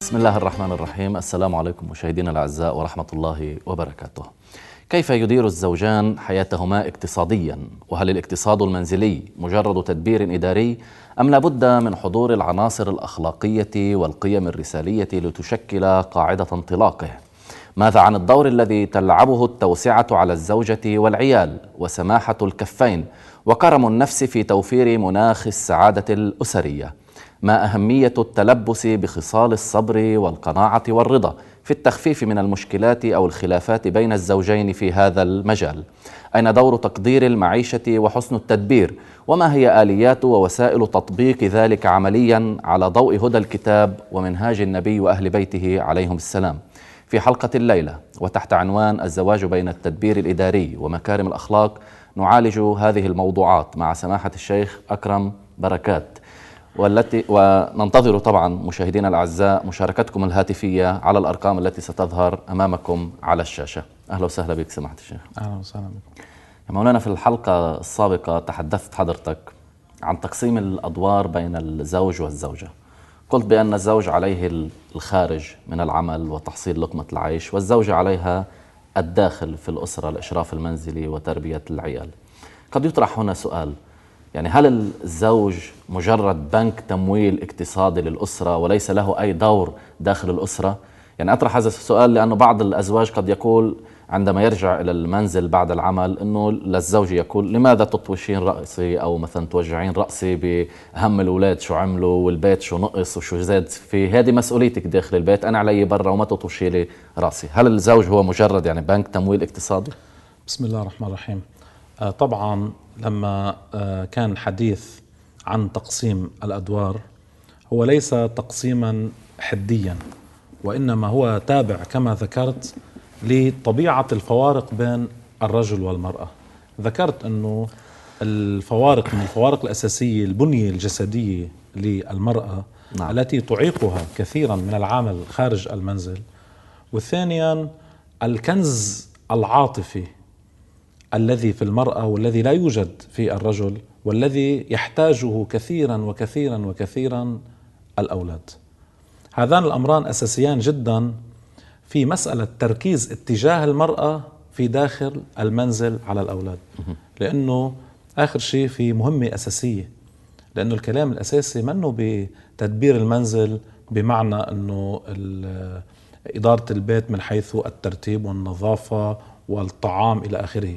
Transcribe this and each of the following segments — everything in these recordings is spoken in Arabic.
بسم الله الرحمن الرحيم. السلام عليكم مشاهدينا الأعزاء ورحمة الله وبركاته. كيف يدير الزوجان حياتهما اقتصاديا؟ وهل الاقتصاد المنزلي مجرد تدبير إداري أم لابد من حضور العناصر الأخلاقية والقيم الرسالية لتشكل قاعدة انطلاقه؟ ماذا عن الدور الذي تلعبه التوسعة على الزوجة والعيال وسماحة الكفين وكرم النفس في توفير مناخ السعادة الأسرية؟ ما أهمية التلبس بخصال الصبر والقناعة والرضا في التخفيف من المشكلات أو الخلافات بين الزوجين في هذا المجال؟ أين دور تقدير المعيشة وحسن التدبير؟ وما هي آليات ووسائل تطبيق ذلك عمليا على ضوء هدى الكتاب ومنهاج النبي وأهل بيته عليهم السلام؟ في حلقة الليلة وتحت عنوان الزواج بين التدبير الإداري ومكارم الأخلاق نعالج هذه الموضوعات مع سماحة الشيخ أكرم بركات، وننتظر طبعا مشاهدينا الأعزاء مشاركتكم الهاتفية على الأرقام التي ستظهر أمامكم على الشاشة. أهلا وسهلا بك سماحة الشيخ. أهلا وسهلا بكم يا مولانا. في الحلقة السابقة تحدثت حضرتك عن تقسيم الأدوار بين الزوج والزوجة. قلت بأن الزوج عليه الخارج من العمل وتحصيل لقمة العيش، والزوجة عليها الداخل في الأسرة، الإشراف المنزلي وتربية العيال. قد يطرح هنا سؤال، يعني هل الزوج مجرد بنك تمويل اقتصادي للأسرة وليس له أي دور داخل الأسرة؟ يعني أطرح هذا السؤال لأنه بعض الأزواج قد يقول عندما يرجع إلى المنزل بعد العمل أنه للزوج يقول لماذا تطوشين رأسي، أو مثلا توجعين رأسي بهم الأولاد شو عملوا والبيت شو نقص وشو زاد، في هذه مسؤوليتك داخل البيت، أنا علي برا وما تطوشي لي رأسي. هل الزوج هو مجرد يعني بنك تمويل اقتصادي؟ بسم الله الرحمن الرحيم. طبعا لما كان حديث عن تقسيم الأدوار، هو ليس تقسيما حديا، وإنما هو تابع كما ذكرت لطبيعة الفوارق بين الرجل والمرأة. ذكرت أنه الفوارق من الفوارق الأساسية البنية الجسدية للمرأة، نعم، التي تعيقها كثيرا من العمل خارج المنزل. وثانيا الكنز العاطفي الذي في المرأة والذي لا يوجد في الرجل، والذي يحتاجه كثيرا وكثيرا وكثيرا الأولاد. هذان الأمران أساسيان جدا في مسألة تركيز اتجاه المرأة في داخل المنزل على الأولاد، لأنه آخر شيء في مهمة أساسية، لأنه الكلام الأساسي منه بتدبير المنزل بمعنى أنه إدارة البيت من حيث الترتيب والنظافة والطعام إلى آخره.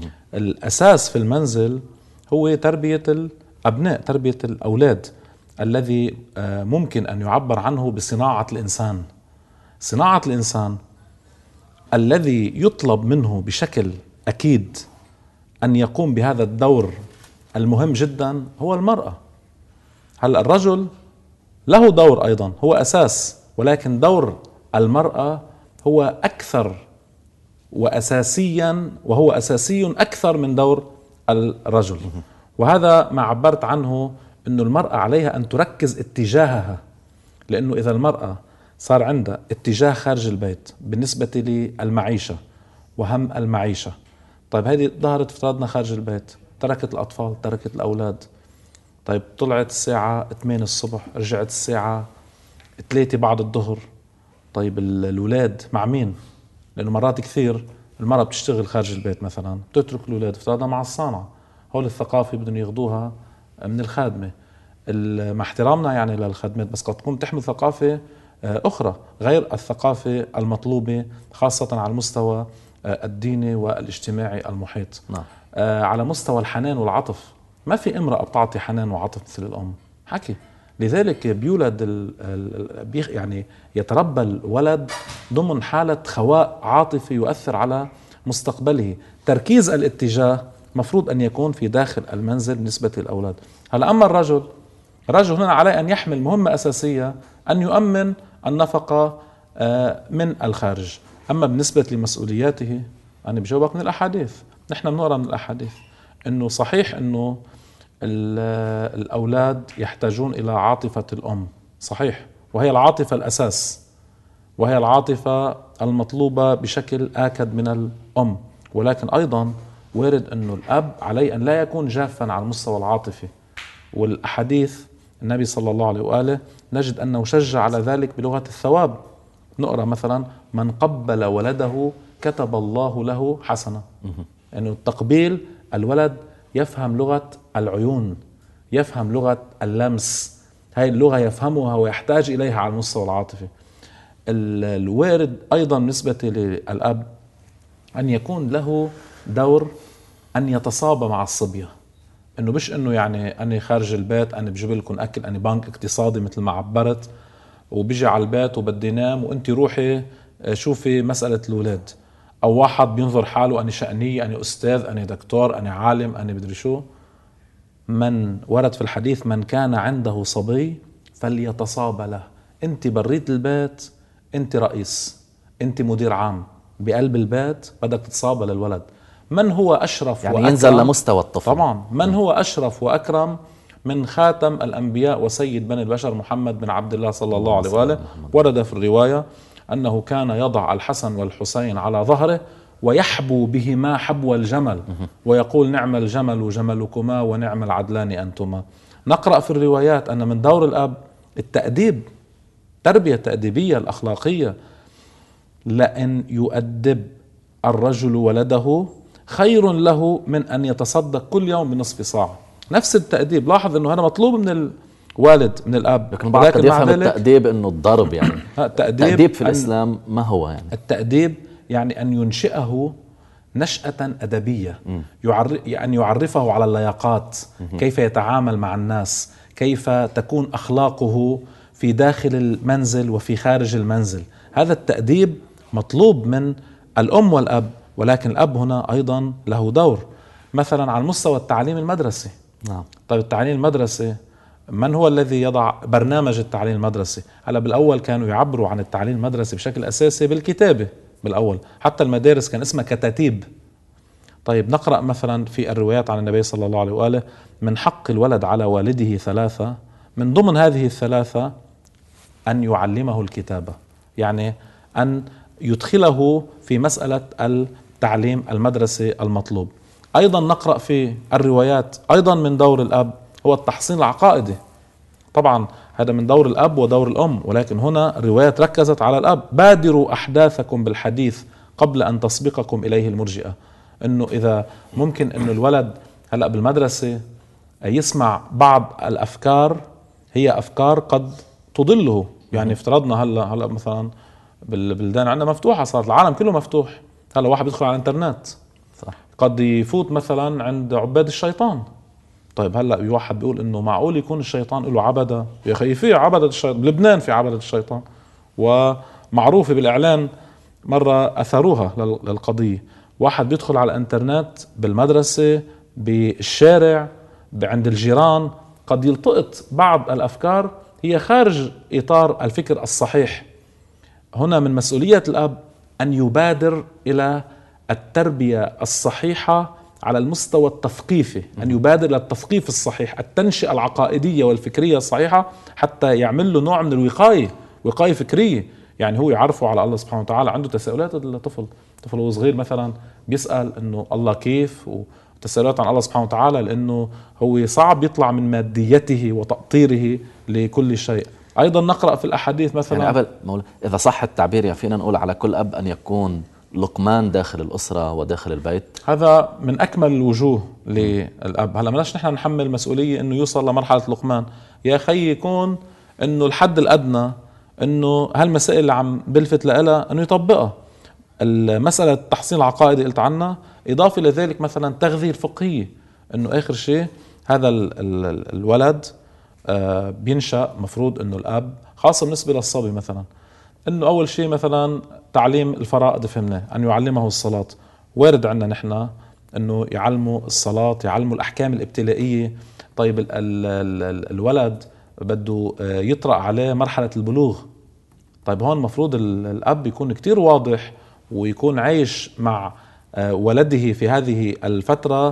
الأساس في المنزل هو تربية الأبناء، تربية الأولاد، الذي ممكن أن يعبر عنه بصناعة الإنسان. صناعة الإنسان الذي يطلب منه بشكل أكيد أن يقوم بهذا الدور المهم جدا هو المرأة. هل الرجل له دور أيضا، هو أساس، ولكن دور المرأة هو أكثر وأساسيا، وهو أساسي أكثر من دور الرجل. وهذا ما عبرت عنه، أنه المرأة عليها أن تركز اتجاهها، لأنه إذا المرأة صار عندها اتجاه خارج البيت بالنسبة للمعيشة وهم المعيشة، طيب هذه ظهرت افتراضنا خارج البيت، تركت الأطفال، تركت الأولاد، طيب طلعت الساعة 8 الصبح، رجعت الساعة 3 بعد الظهر، طيب الأولاد مع مين؟ لأنه مرات كثير المرأة بتشتغل خارج البيت مثلا، بتترك الأولاد افتراضنا مع الصانعة. هول الثقافة بدهم ياخدوها من الخادمة، مع احترامنا يعني للخدمات، بس قد تكون تحمل ثقافة أخرى غير الثقافة المطلوبة، خاصة على المستوى الديني والاجتماعي المحيط. نعم. على مستوى الحنان والعطف، ما في امرأة بتعطي حنان وعطف مثل الأم، حكي. لذلك بيولد يعني يتربى الولد ضمن حالة خواء عاطفي يؤثر على مستقبله. تركيز الاتجاه مفروض أن يكون في داخل المنزل بالنسبة للأولاد. هلا أما الرجل هنا عليه أن يحمل مهمة أساسية، أن يؤمن النفقة من الخارج. أما بالنسبة لمسؤولياته أنا بجاوبك من الأحاديث، نحن بنقرأ من الأحاديث أنه صحيح أنه الأولاد يحتاجون إلى عاطفة الأم، صحيح، وهي العاطفة الأساس، وهي العاطفة المطلوبة بشكل آكد من الأم. ولكن أيضا وارد أنه الأب عليه أن لا يكون جافا على المستوى العاطفي، والأحاديث النبي صلى الله عليه وآله نجد أنه شجع على ذلك بلغة الثواب. نقرأ مثلا: من قبل ولده كتب الله له حسنة. يعني التقبيل، الولد يفهم لغة العيون، يفهم لغة اللمس، هاي اللغة يفهمها ويحتاج إليها على المستوى العاطفي. الوارد أيضا بالنسبة للأب أن يكون له دور أن يتصابى مع الصبية، إنه مش إنه يعني أنا خارج البيت أنا بجيب لكم أكل، أنا بنك اقتصادي مثل ما عبرت، وبيجي على البيت وبدي نام وأنت روحي شوفي مسألة الأولاد. أو واحد بينظر حاله أنا شأني، أنا أستاذ، أنا دكتور، أنا عالم، أنا بدري شو. من ورد في الحديث: من كان عنده صبي فليتصابى له. أنت بريت البيت، أنت رئيس، أنت مدير عام بقلب البيت، بدك تتصابى للولد. من هو أشرف يعني وأكرم؟ ينزل لمستوى الطفل. طبعا من هو أشرف وأكرم من خاتم الأنبياء وسيد بني البشر محمد بن عبد الله صلى الله عليه وآله. ورد في الرواية أنه كان يضع الحسن والحسين على ظهره ويحبو بهما حبو الجمل ويقول: نعم الجمل جملكما ونعم العدلان أنتما. نقرأ في الروايات أن من دور الأب التأديب، تربية التأديبية الأخلاقية. لأن يؤدب الرجل ولده خير له من أن يتصدق كل يوم بنصف صاع. نفس التأديب. لاحظ أنه هذا مطلوب من الوالد، من الأب. لكن البعض قد يفهم التأديب أنه الضرب. يعني التأديب في الإسلام ما هو؟ يعني التأديب يعني أن ينشئه نشأة أدبية، أن يعرفه على اللياقات، كيف يتعامل مع الناس، كيف تكون أخلاقه في داخل المنزل وفي خارج المنزل. هذا التأديب مطلوب من الأم والأب، ولكن الأب هنا أيضا له دور. مثلا على المستوى التعليم المدرسي. نعم. طيب التعليم المدرسي، من هو الذي يضع برنامج التعليم المدرسي؟ هلا بالأول كانوا يعبروا عن التعليم المدرسي بشكل أساسي بالكتابة. بالأول حتى المدارس كان اسمها كتاتيب. طيب نقرأ مثلا في الروايات عن النبي صلى الله عليه وآله: من حق الولد على والده ثلاثة، من ضمن هذه الثلاثة أن يعلمه الكتابة، يعني أن يدخله في مسألة التعليم المدرسي المطلوب. أيضا نقرأ في الروايات أيضا من دور الأب هو التحصين العقائدي. طبعا هذا من دور الأب ودور الأم، ولكن هنا الروايات ركزت على الأب: بادروا أحداثكم بالحديث قبل أن تسبقكم إليه المرجئة. إنه إذا ممكن إنه الولد هلأ بالمدرسة يسمع بعض الأفكار، هي أفكار قد تضله. يعني افترضنا هلأ مثلا بالبلدان عندنا مفتوحة، صارت العالم كله مفتوح. هلا واحد بيدخل على الانترنت، صح، قد يفوت مثلا عند عباد الشيطان. طيب هلا واحد بيقول انه معقول يكون الشيطان له عبدة؟ يا اخي في عبدة الشيطان بلبنان، في عبدة الشيطان ومعروفة بالاعلان، مرة اثروها للقضية. واحد بيدخل على الانترنت بالمدرسة، بالشارع، عند الجيران، قد يلتقط بعض الافكار هي خارج اطار الفكر الصحيح. هنا من مسؤولية الأب أن يبادر إلى التربية الصحيحة على المستوى التثقيفي، أن يبادر إلى التثقيف الصحيح، التنشئة العقائدية والفكرية الصحيحة، حتى يعمل له نوع من الوقاية، وقاية فكرية. يعني هو يعرفه على الله سبحانه وتعالى. عنده تساؤلات الطفل وهو صغير مثلا بيسأل إنه الله كيف، وتساؤلات عن الله سبحانه وتعالى، لأنه هو صعب يطلع من ماديته وتأطيره لكل شيء. أيضا نقرأ في الأحاديث مثلا، يعني قبل إذا صح التعبير، يعني فينا نقول على كل أب أن يكون لقمان داخل الأسرة وداخل البيت. هذا من أكمل الوجوه للأب. هلا بلاش نحن نحمل مسؤولية إنه يوصل لمرحلة لقمان. يا أخي يكون إنه الحد الأدنى إنه هالمسائل اللي عم بلفت لها إنه يطبقها. المسألة التحصين العقائدي قلت عنها، إضافة لذلك مثلا تغذية الفقهية، إنه آخر شيء هذا الولد بينشأ، مفروض إنه الأب خاصة بالنسبة للصبي مثلا، إنه أول شيء مثلا تعليم الفرائض، فهمنا أن يعلمه الصلاة. وارد عندنا نحن إنه يعلموا الصلاة، يعلموا الأحكام الابتدائية. طيب الولد بده يطرأ عليه مرحلة البلوغ. طيب هون مفروض الأب يكون كتير واضح، ويكون عايش مع ولده في هذه الفترة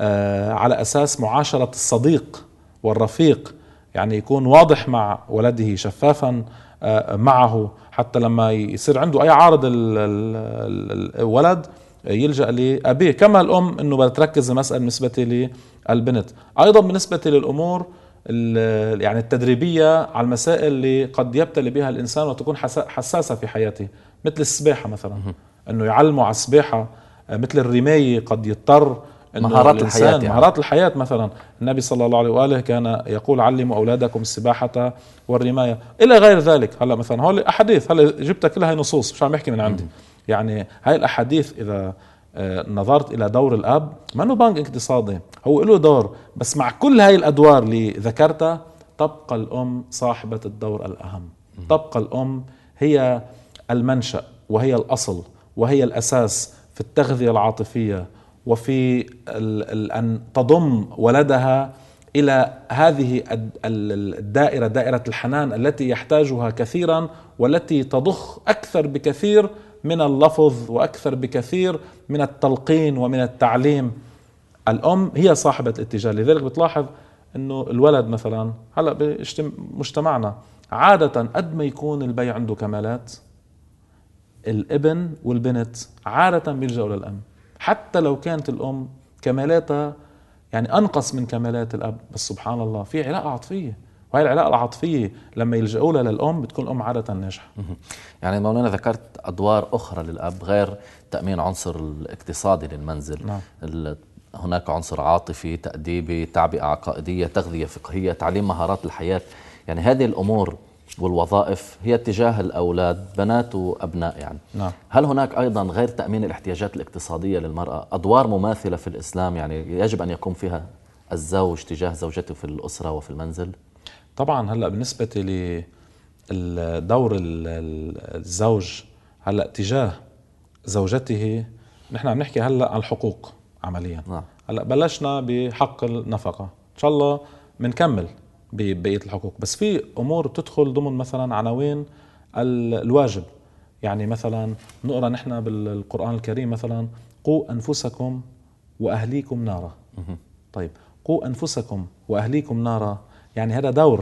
على أساس معاشرة الصديق والرفيق. يعني يكون واضح مع ولده، شفافا معه، حتى لما يصير عنده أي عارض الولد يلجأ لأبيه. كما الأم أنه بدها تركز المسألة بالنسبة للبنت. أيضا بالنسبة للأمور يعني التدريبية على المسائل اللي قد يبتلي بها الإنسان وتكون حساسة في حياته، مثل السباحة مثلا، أنه يعلموا على السباحة. مثل الرماية قد يضطر أنه مهارات الحياة يعني. مهارات الحياة مثلا، النبي صلى الله عليه وآله كان يقول علموا أولادكم السباحة والرماية إلى غير ذلك. هلا مثلا هول أحاديث، هلا جبتها كلها نصوص، مش عم بحكي من عندي. يعني هاي الأحاديث إذا نظرت إلى دور الأب، ما أنه بنك اقتصادي، هو له دور، بس مع كل هاي الأدوار اللي ذكرتها تبقى الأم صاحبة الدور الأهم. تبقى الأم هي المنشأ وهي الأصل وهي الأساس في التغذية العاطفية، وفي أن تضم ولدها إلى هذه الدائرة، دائرة الحنان التي يحتاجها كثيرا، والتي تضخ أكثر بكثير من اللفظ وأكثر بكثير من التلقين ومن التعليم. الأم هي صاحبة الاتجاه. لذلك بتلاحظ أنه الولد مثلا هلأ بمجتمعنا عادة قد ما يكون البي عنده كمالات، الابن والبنت عادة بيلجأوا للأم، حتى لو كانت الأم كمالاتها يعني أنقص من كمالات الأب. بس سبحان الله في علاقة عاطفية، وهي العلاقة العاطفية لما يلجأوا لها للأم بتكون الأم عادة ناجحة. يعني مولانا ذكرت أدوار أخرى للأب غير تأمين عنصر الاقتصادي للمنزل. نعم. هناك عنصر عاطفي، تأديبي، تعبئة عقائدية، تغذية فقهية، تعليم مهارات الحياة. يعني هذه الأمور والوظائف هي اتجاه الأولاد، بنات وأبناء يعني. نعم. هل هناك أيضا غير تأمين الاحتياجات الاقتصادية للمرأة أدوار مماثلة في الإسلام يعني يجب أن يقوم فيها الزوج تجاه زوجته في الأسرة وفي المنزل؟ طبعا هلأ بالنسبة لدور الزوج هلأ تجاه زوجته، نحن عم نحكي هلأ عن الحقوق عمليا. نعم. هلأ بلشنا بحق النفقة، إن شاء الله بنكمل ببقية الحقوق، بس في أمور تدخل ضمن مثلا عناوين الواجب. يعني مثلا نقرأ نحن بالقرآن الكريم مثلا قوا أنفسكم وأهليكم نارا. طيب قوا أنفسكم وأهليكم نارا، يعني هذا دور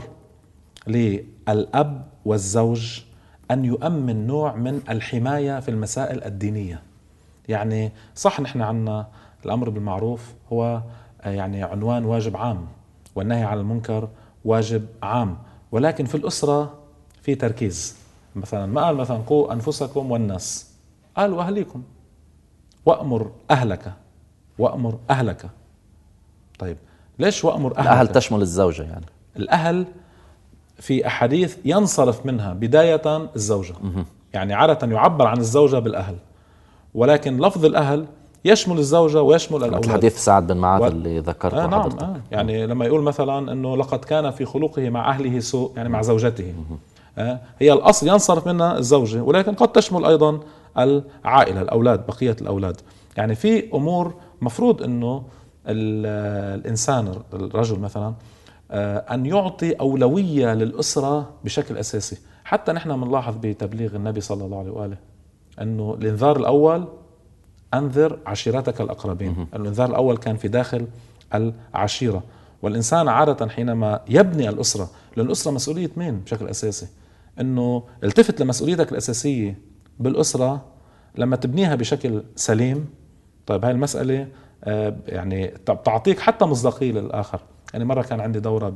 للأب والزوج أن يؤمن نوع من الحماية في المسائل الدينية. يعني صح نحن عنا الأمر بالمعروف هو يعني عنوان واجب عام، والنهي عن المنكر واجب عام، ولكن في الأسرة في تركيز. مثلا ما قال مثلا قوا أنفسكم والناس، قال وأهليكم، وأمر أهلك، وأمر أهلك. طيب ليش وأمر أهلك؟ الأهل تشمل الزوجة يعني. الأهل في أحاديث ينصرف منها بداية الزوجة. يعني عادة يعبر عن الزوجة بالأهل، ولكن لفظ الأهل يشمل الزوجة ويشمل الأولاد. حديث سعد بن معاذ اللي ذكرته حضرتك. نعم. يعني لما يقول مثلا أنه لقد كان في خلقه مع أهله سوء، يعني مع زوجته. هي الأصل ينصرف منها الزوجة، ولكن قد تشمل أيضا العائلة، الأولاد، بقية الأولاد. يعني في أمور مفروض أنه الإنسان الرجل مثلا أن يعطي أولوية للأسرة بشكل أساسي. حتى نحن بنلاحظ بتبليغ النبي صلى الله عليه وآله أنه الإنذار الأول أنذر عشيرتك الأقربين. الإنذار الأول كان في داخل العشيرة. والإنسان عادة حينما يبني الأسرة، لأن الأسرة مسؤولية مين بشكل أساسي؟ أنه التفت لمسؤوليتك الأساسية بالأسرة لما تبنيها بشكل سليم. طيب هاي المسألة يعني تعطيك حتى مصداقية للآخر. يعني مرة كان عندي دورة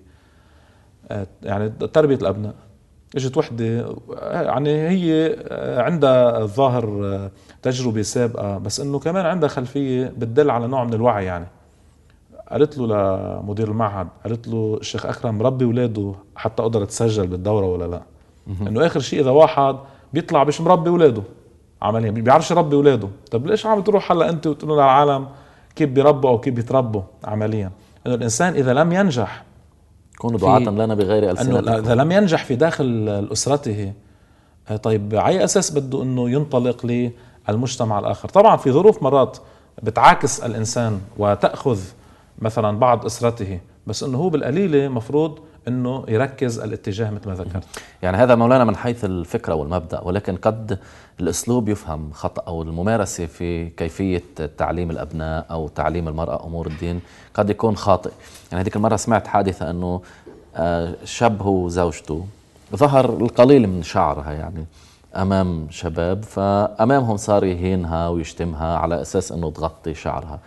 يعني تربية الأبناء، اجت وحدة يعني هي عندها الظاهر تجربة سابقة، بس انه كمان عندها خلفية بتدل على نوع من الوعي. يعني قالت له لمدير المعهد، قالت له الشيخ أكرم ربي ولاده حتى أقدر تسجل بالدورة ولا لا؟ انه آخر شيء إذا واحد بيطلع مش مربي ولاده عمليا، بيعرفش ربي ولاده، طب ليش عم تروح هلا انت وتقول للعالم كيف بيربوا او كيف بيتربوا عمليا؟ انه الانسان اذا لم ينجح، كونوا دعاة لنا بغير ألسنتكم، إذا لم ينجح في داخل أسرته، طيب على أساس بده أنه ينطلق للمجتمع الآخر؟ طبعا في ظروف مرات بتعاكس الإنسان وتأخذ مثلا بعض أسرته، بس أنه هو بالقليلة مفروض أنه يركز الاتجاه مثل ما ذكرت. يعني هذا مولانا من حيث الفكرة والمبدأ، ولكن قد الأسلوب يفهم خطأ، أو الممارسة في كيفية تعليم الأبناء أو تعليم المرأة أمور الدين قد يكون خاطئ. يعني هذيك المرة سمعت حادثة أنه شاب هو وزوجته ظهر القليل من شعرها يعني أمام شباب، فأمامهم صار يهينها ويشتمها على أساس أنه تغطي شعرها.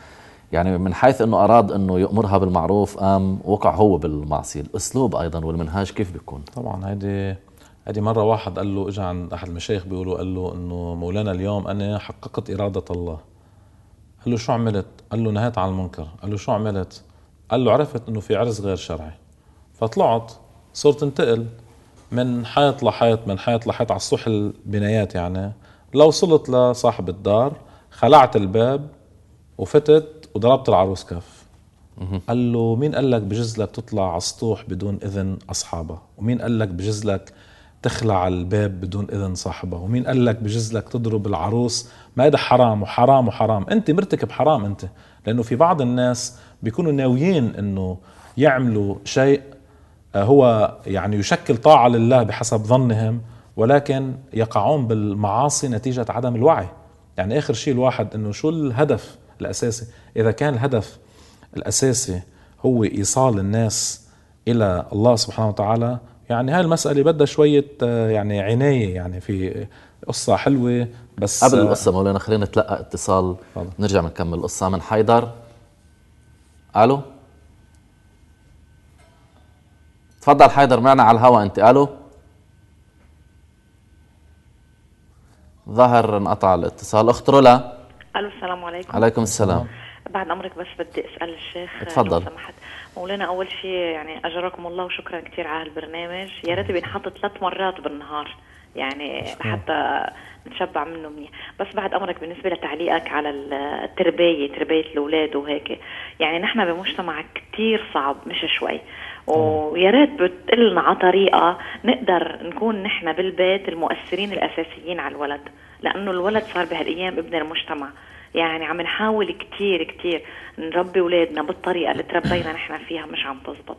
يعني من حيث أنه أراد أنه يأمرها بالمعروف قام وقع هو بالمعصية. الأسلوب أيضا والمنهاج كيف بيكون؟ طبعا هيدي مرة واحد قال له، اجى عند أحد المشايخ بيقولوا، قال له إنه مولانا اليوم أنا حققت إرادة الله. قال له شو عملت؟ قال له نهيت عن المنكر. قال له شو عملت؟ قال له عرفت إنه في عرس غير شرعي، فطلعت صرت انتقل من حيط لحيط، من حيط لحيط على السطح البنايات يعني. لو وصلت لصاحب الدار خلعت الباب وفتت وضربت العروس كف. قال له مين قال لك بجوز لك تطلع على السطوح بدون إذن أصحابها؟ ومين قال لك بجوز لك تخلع الباب بدون إذن صاحبها؟ ومين قال لك بجوز لك تضرب العروس؟ ما هذا حرام وحرام وحرام، أنت مرتكب حرام أنت. لأنه في بعض الناس بيكونوا ناويين أنه يعملوا شيء هو يعني يشكل طاعة لله بحسب ظنهم، ولكن يقعون بالمعاصي نتيجة عدم الوعي. يعني آخر شيء الواحد أنه شو الهدف الأساسي. إذا كان الهدف الأساسي هو إيصال الناس إلى الله سبحانه وتعالى، يعني هاي المسألة بدها شوية يعني عناية. يعني في قصة حلوة بس قبل القصة مولانا خلينا نتلقى اتصال، نرجع نكمل القصة من حيدر. ألو، تفضل حيدر، معنا على الهواء أنت. ألو، ظهر انقطع الاتصال. أخت رولا. الو، السلام عليكم. عليكم السلام. بعد امرك بس بدي اسال الشيخ تفضل. لو سمحت. مولانا اول شيء يعني اجركم الله وشكرا كثير على البرنامج. يا ريت بينحط 3 مرات بالنهار يعني حتى نتشبع منه منيح. بس بعد امرك بالنسبه لتعليقك على تربيه الاولاد وهيك، يعني نحن بمجتمع كثير صعب مش شوي، ويا ريت بتقلنا على طريقه نقدر نكون نحن بالبيت المؤثرين الاساسيين على الولد، لانه الولد صار بهالايام ابن المجتمع. يعني عم نحاول كتير نربي اولادنا بالطريقه اللي تربينا نحن فيها، مش عم تزبط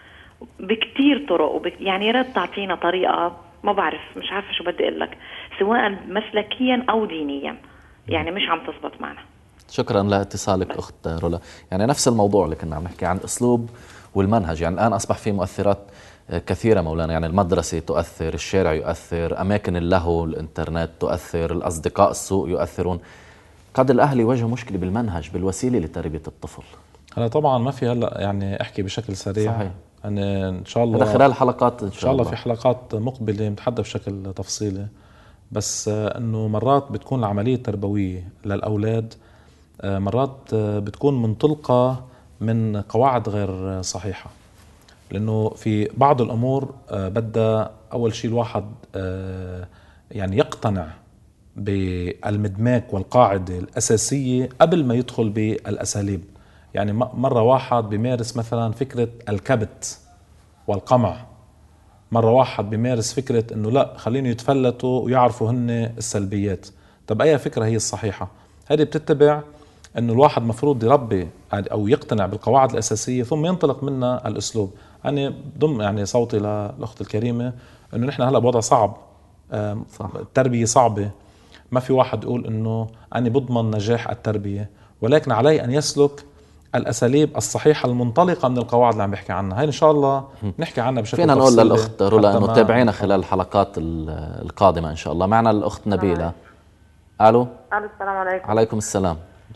بكتير طرق يعني يا ريت تعطينا طريقه، ما بعرف، مش عارفه شو بدي اقول لك، سواء مسلكيا او دينيا، يعني مش عم تزبط معنا. شكرا لاتصالك أخت رولا. يعني نفس الموضوع اللي كنا عم نحكي عن الأسلوب والمنهج. يعني الآن أصبح في مؤثرات كثيرة مولانا، يعني المدرسة تؤثر، الشارع يؤثر، أماكن اللهو، الإنترنت تؤثر، الأصدقاء السوء يؤثرون. قد الأهل يواجهوا مشكلة بالمنهج، بالوسيلة لتربية الطفل. أنا طبعا ما في هلا يعني أحكي بشكل سريع. صحيح. أنا إن شاء الله هذا خلال حلقات إن شاء الله في حلقات مقبلة نتحدث بشكل تفصيلي. بس إنه مرات بتكون العملية التربوية للأولاد مرات بتكون منطلقة من قواعد غير صحيحة. لأنه في بعض الأمور بدأ أول شيء الواحد يعني يقتنع بالمدماج والقاعدة الأساسية قبل ما يدخل بالأساليب. يعني مرة واحد بيمارس مثلا فكرة الكبت والقمع، مرة واحد بيمارس فكرة انه لا خليني يتفلتوا ويعرفوا هن السلبيات. طب اي فكرة هي الصحيحة؟ هذه بتتبع انه الواحد مفروض يربي او يقتنع بالقواعد الاساسية ثم ينطلق منها الاسلوب. انا ضم يعني صوتي للاخت الكريمة انه نحن هلا بوضع صعب، التربية صعبة، ما في واحد يقول انه انا بضمن نجاح التربية، ولكن عليه ان يسلك الاساليب الصحيحه المنطلقه من القواعد اللي عم بحكي عنها. هاي ان شاء الله نحكي عنها بشكل فينا تفصيلي. نقول للاخت رولا انه تابعينا خلال الحلقات القادمه ان شاء الله. معنا الاخت نبيله. الو. السلام عليكم. عليكم السلام.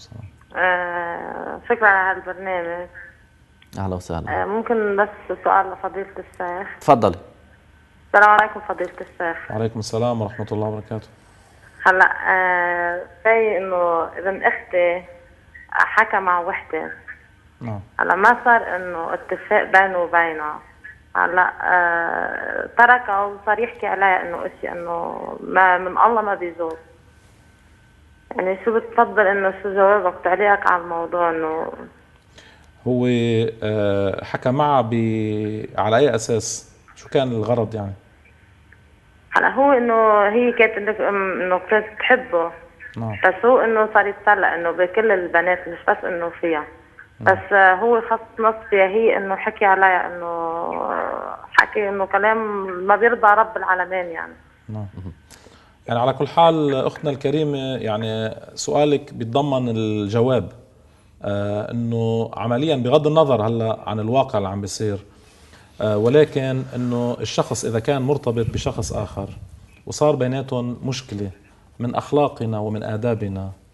شكرا على البرنامج. اهلا وسهلا. ممكن بس سؤال لفضيله الشيخ؟ تفضلي. السلام عليكم فضيله الشيخ. وعليكم السلام ورحمه الله وبركاته. هلا في انه ابن اختي حكى مع وحده. نعم. هلا ما صار انه اتفاق بينه وبينها. هلا تركها وصار يحكي عليها انه اشي انه ما من الله ما بيزول. يعني شو بتفضل انه شو جوابك تعليقك على الموضوع؟ انه هو حكى معها على اي اساس؟ شو كان الغرض يعني؟ هلا هو انه هي كانت انه كانت تحبه. نعم. بس هو انه صار يتسلى انه بكل البنات مش بس انه فيها. بس هو خص نص فيها هي انه حكي عليها انه حكي انه كلام ما بيرضى رب العالمين يعني. نعم. يعني على كل حال اختنا الكريمه، يعني سؤالك بيتضمن الجواب انه عمليا بغض النظر هلا عن الواقع اللي عم بيصير، ولكن انه الشخص اذا كان مرتبط بشخص اخر وصار بيناتهم مشكله من اخلاقنا ومن آدابنا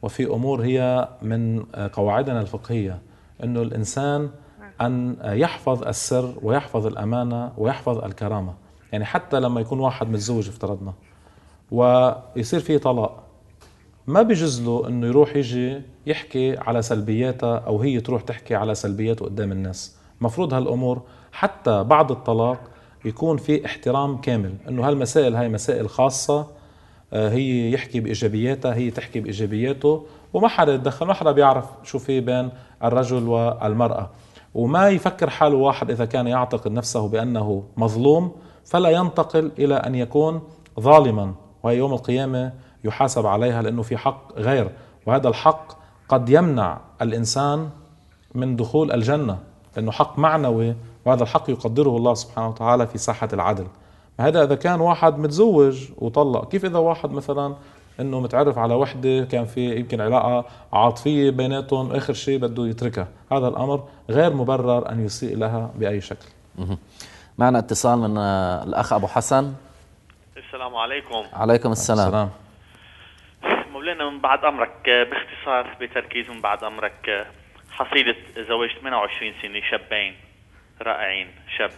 وفي أمور هي من قواعدنا الفقهية، أنه الإنسان أن يحفظ السر ويحفظ الأمانة ويحفظ الكرامة. يعني حتى لما يكون واحد متزوج افترضنا ويصير فيه طلاق، ما بيجوز له أنه يروح يجي يحكي على سلبياتها أو هي تروح تحكي على سلبياته قدام الناس. مفروض هالأمور حتى بعد الطلاق يكون في احترام كامل، أنه هالمسائل هاي مسائل خاصة، هي يحكي بإيجابياتها هي تحكي بإيجابياته، وما حدا يتدخل، ما حدا بيعرف شو في بين الرجل والمرأة. وما يفكر حاله واحد إذا كان يعتقد نفسه بأنه مظلوم فلا ينتقل إلى أن يكون ظالما، وهي يوم القيامة يحاسب عليها، لأنه في حق غير، وهذا الحق قد يمنع الإنسان من دخول الجنة، لأنه حق معنوي، وهذا الحق يقدره الله سبحانه وتعالى في ساحة العدل. هذا إذا كان واحد متزوج وطلق. كيف إذا واحد مثلا إنه متعرف على وحدة كان في يمكن علاقة عاطفية بيناتهم، آخر شيء بده يتركها؟ هذا الأمر غير مبرر أن يسيء لها بأي شكل. معنا اتصال من الأخ أبو حسن. السلام عليكم. عليكم السلام. مولانا من بعد أمرك باختصار بتركيز، من بعد أمرك حصيلة زواج 28 سنة، شابين رائعين، شاب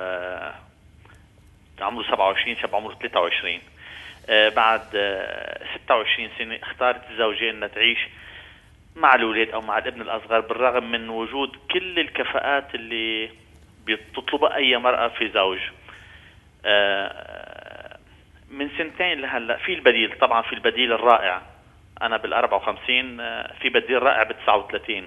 عمره 27، شاب عمره 23. بعد 26 سنة اختارت الزوجة أنها تعيش مع الأولاد أو مع الابن الأصغر، بالرغم من وجود كل الكفاءات اللي بتطلبها أي مرأة في زوج. من سنتين لهلا في البديل، طبعا في البديل الرائع. أنا بال54، في بديل رائع ب39.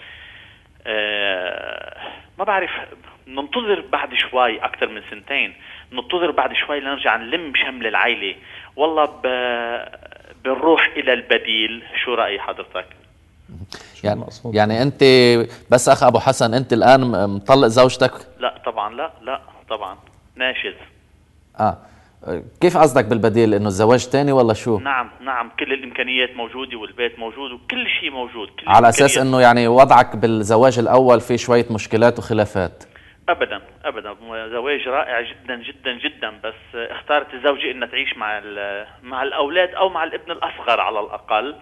ما بعرف، ننتظر بعد شوي أكثر من سنتين، ننتظر بعد شوي لنرجع نلم شمل العائلة، والله بنروح إلى البديل. شو رأي حضرتك؟ يعني أنت بس أخ أبو حسن، أنت الآن مطلق زوجتك؟ لا طبعا، لا طبعا، ناشز. كيف قصدك بالبديل؟ إنه الزواج تاني ولا شو؟ نعم، كل الإمكانيات موجودة والبيت موجود وكل شيء موجود. على أساس إنه يعني وضعك بالزواج الأول في شوية مشكلات وخلافات؟ أبدا، زواج رائع جدا جدا جدا، بس اختارت الزوجة إنها تعيش مع الأولاد أو مع الابن الأصغر على الأقل،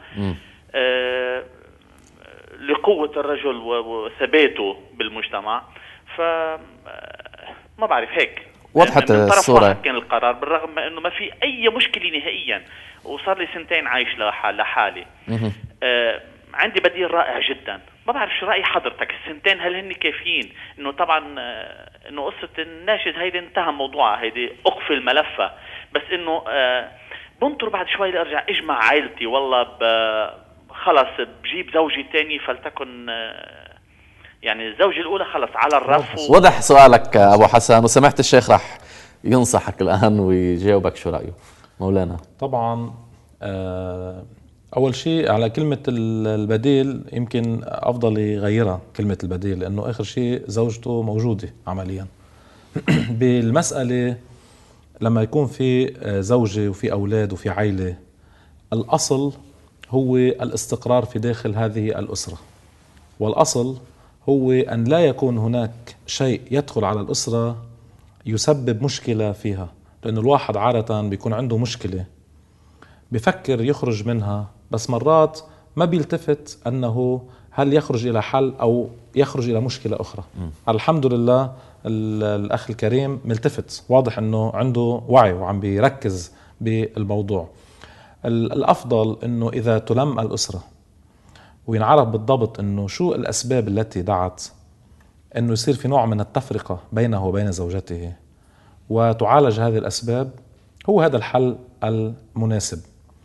لقوة الرجل وثباته بالمجتمع. ما بعرف، هيك وضحت الصورة. كان القرار بالرغم من انه ما في اي مشكلة نهائيا، وصار لي سنتين عايش لحالي. عندي بديل رائع جدا. ما بعرف شو رأي حضرتك، السنتين هل هن كافيين؟ انه طبعا انه قصة الناشز هيدي انتهى موضوعها، هيدي اقفل ملفها، بس انه بنطر بعد شوي لارجع اجمع عائلتي، والله خلص بجيب زوجي تاني، فلتكن يعني الزوجة الأولى خلص على الرف. وضح سؤالك أبو حسن، وسمحت الشيخ راح ينصحك الآن ويجاوبك شو رأيه مولانا. طبعا أول شيء على كلمة البديل، يمكن أفضل يغيرها كلمة البديل، لأنه آخر شيء زوجته موجودة عمليا. بالمسألة لما يكون في زوجة وفي أولاد وفي عائلة، الأصل هو الاستقرار في داخل هذه الأسرة، والأصل هو أن لا يكون هناك شيء يدخل على الأسرة يسبب مشكلة فيها. لأن الواحد عادة بيكون عنده مشكلة بفكر يخرج منها، بس مرات ما بيلتفت أنه هل يخرج إلى حل أو يخرج إلى مشكلة أخرى. الحمد لله الأخ الكريم ملتفت، واضح أنه عنده وعي وعم بيركز بالموضوع. الأفضل أنه إذا تلم الأسرة وينعرف بالضبط أنه شو الأسباب التي دعت أنه يصير في نوع من التفرقة بينه وبين زوجته، وتعالج هذه الأسباب، هو هذا الحل المناسب.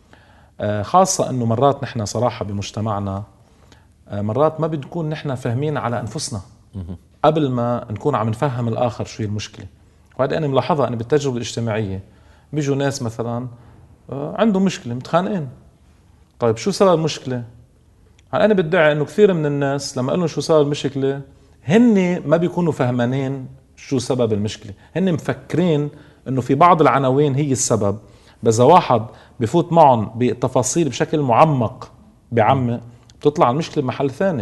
خاصة أنه مرات نحن صراحة بمجتمعنا مرات ما بنكون نحن فاهمين على أنفسنا قبل ما نكون عم نفهم الآخر شو هي المشكلة. وهذا أنا ملاحظة أنا بالتجربة الاجتماعية، بيجوا ناس مثلا عندهم مشكلة، متخانقين، طيب شو سبب المشكلة؟ أنا بدعي أنه كثير من الناس لما قالوا شو سبب المشكلة هن ما بيكونوا فهمانين شو سبب المشكلة، هن مفكرين أنه في بعض العناوين هي السبب، بس إذا واحد بفوت معهم بتفاصيل بشكل معمق بعمق بتطلع المشكلة بمحل ثاني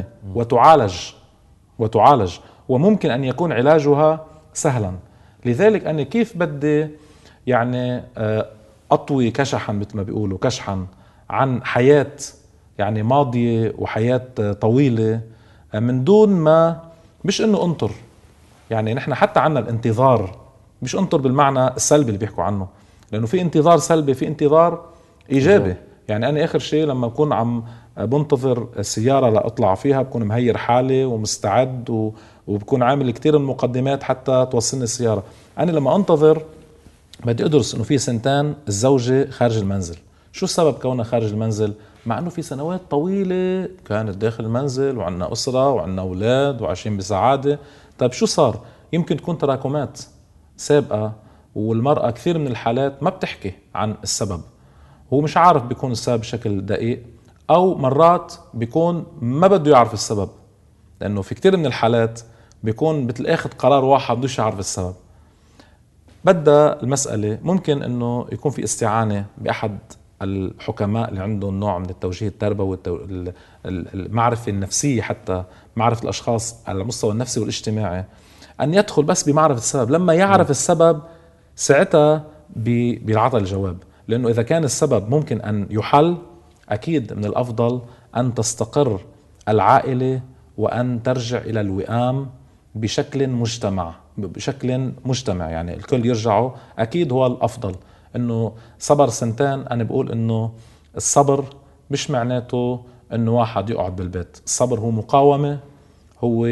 وتعالج وممكن أن يكون علاجها سهلا. لذلك أنا كيف بدي يعني أطوي كشحا مثل ما بيقولوا كشحا عن حياة يعني ماضية وحياة طويلة من دون ما، مش انه انطر، يعني نحن حتى عنا الانتظار، مش انطر بالمعنى السلبي اللي بيحكوا عنه، لانه في انتظار سلبي، في انتظار ايجابي. يعني انا اخر شيء لما بكون عم بنتظر السيارة لاطلع فيها بكون مهير حالي ومستعد وبكون عامل كتير من المقدمات حتى توصلني السيارة. انا لما انتظر بدي ادرس انه في سنتين الزوجة خارج المنزل. شو السبب كونها خارج المنزل؟ مع انه في سنوات طويلة كانت داخل المنزل وعنا اسرة وعنا اولاد وعايشين بسعادة. طيب شو صار؟ يمكن تكون تراكمات سابقة، والمرأة كثير من الحالات ما بتحكي عن السبب، هو مش عارف بيكون السبب بشكل دقيق، او مرات بيكون ما بده يعرف السبب، لانه في كثير من الحالات بيكون بتلاخد قرار واحد بدوش يعرف السبب. بدأ المسألة ممكن انه يكون في استعانة باحد الحكماء اللي عندهم نوع من التوجيه التربوي، المعرفة النفسية، حتى معرفة الاشخاص على المستوى النفسي والاجتماعي، ان يدخل بس بمعرفة السبب. لما يعرف السبب ساعتها بيعطى الجواب، لانه اذا كان السبب ممكن ان يحل، اكيد من الافضل ان تستقر العائلة وان ترجع الى الوئام بشكل مجتمع، يعني الكل يرجعوا. اكيد هو الافضل انه صبر سنتين. انا بقول انه الصبر مش معناته انه واحد يقعد بالبيت، الصبر هو مقاومة، هو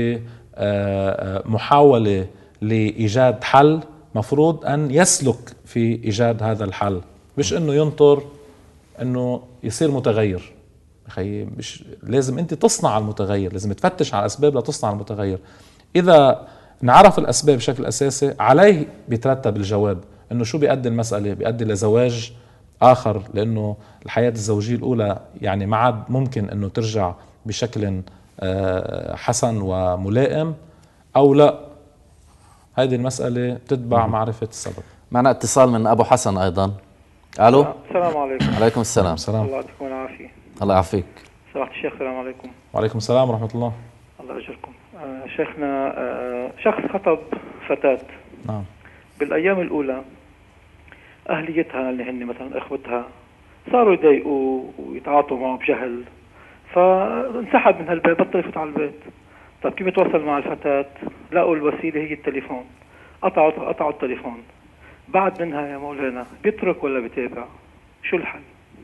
محاولة لإيجاد حل، مفروض أن يسلك في إيجاد هذا الحل، مش أنه ينطر أنه يصير متغير. أخي مش لازم أنت تصنع المتغير، لازم تفتش على الأسباب لتصنع المتغير. إذا نعرف الأسباب بشكل أساسي عليه بيترتب الجواب، أنه شو بيؤدي المسألة، بيؤدي لزواج آخر، لأنه الحياة الزوجية الأولى يعني ما عاد ممكن أنه ترجع بشكل حسن وملائم أو لا. هذه المسألة تتبع معرفة السبب. معنا اتصال من أبو حسن أيضا. ألو. السلام عليكم. عليكم السلام. الله يعطيكم العافية. الله يعافيك. سماحة الشيخ السلام عليكم. وعليكم السلام ورحمة الله. الله يجزاكم. شيخنا، شخص خطب فتاة. نعم. بالأيام الأولى أهليتها اللي هن مثلا إخوتها صاروا يضايقوا ويتعاطوا معه بجهل، فانسحب من هالبيت، بطل يفوت على البيت. طيب كيف يتواصل مع الفتاة؟ لقوا الوسيلة هي التليفون، قطعوا التليفون. بعد منها يا مولانا بيترك ولا بيتابع؟ شو الحل؟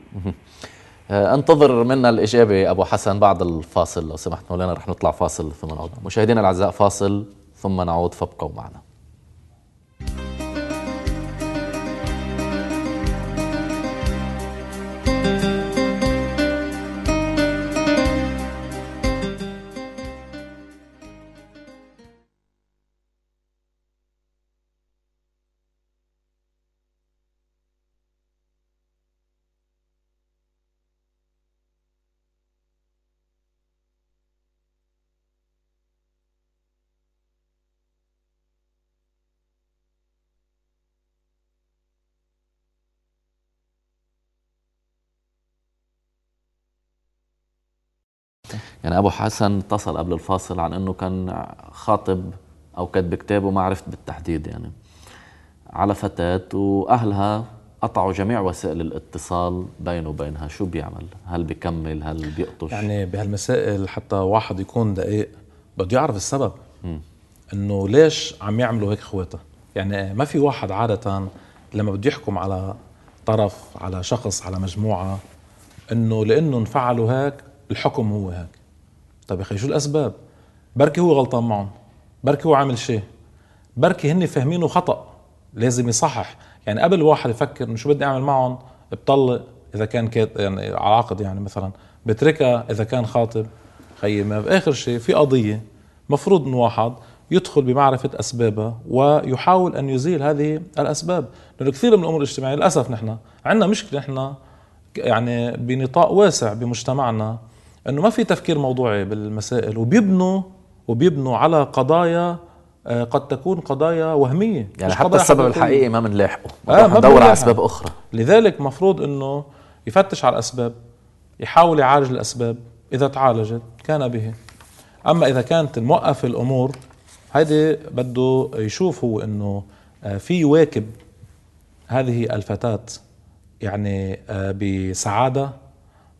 انتظر منا الإجابة أبو حسن بعد الفاصل لو سمحت مولانا. رح نطلع فاصل ثم نعود. مشاهدينا الأعزاء فاصل ثم نعود، فابقوا معنا. يعني أبو حسن اتصل قبل الفاصل عن أنه كان خاطب أو كاتب كتاب وما عرفت بالتحديد يعني على فتاة، وأهلها قطعوا جميع وسائل الاتصال بينه وبينها. شو بيعمل؟ هل بيكمل؟ هل بيقطش؟ يعني بهالمسائل حتى واحد يكون دقيق بده يعرف السبب. انه ليش عم يعملوا هيك اخواته. يعني ما في واحد عادة لما بده يحكم على طرف، على شخص، على مجموعة، انه لانه انفعلوا هيك الحكم هو هيك. طيب يا اخي شو الاسباب؟ بركي هو غلطان معهم، بركي هو عامل شيء، بركي هن فاهمينه خطأ لازم يصحح. يعني قبل واحد يفكر انه شو بدي اعمل معهم، بطلق اذا كان يعني على عقد، يعني مثلا بتركها اذا كان خاطب. خيي ما باخر شيء في قضية، مفروض ان واحد يدخل بمعرفة اسبابها ويحاول ان يزيل هذه الاسباب. لانه كثير من الامور الاجتماعية للاسف نحن عندنا مشكلة، نحن يعني بنطاق واسع بمجتمعنا انه ما في تفكير موضوعي بالمسائل، وبيبنوا على قضايا قد تكون قضايا وهمية، يعني حتى السبب حقيقية. الحقيقي ما بنلاحقه، ما ندور على اسباب اخرى. لذلك مفروض انه يفتش على الاسباب، يحاول يعالج الاسباب، اذا تعالجت كان به. اما اذا كانت موقف الامور هيدي بده يشوف هو انه في يواكب هذه الفتاة يعني بسعادة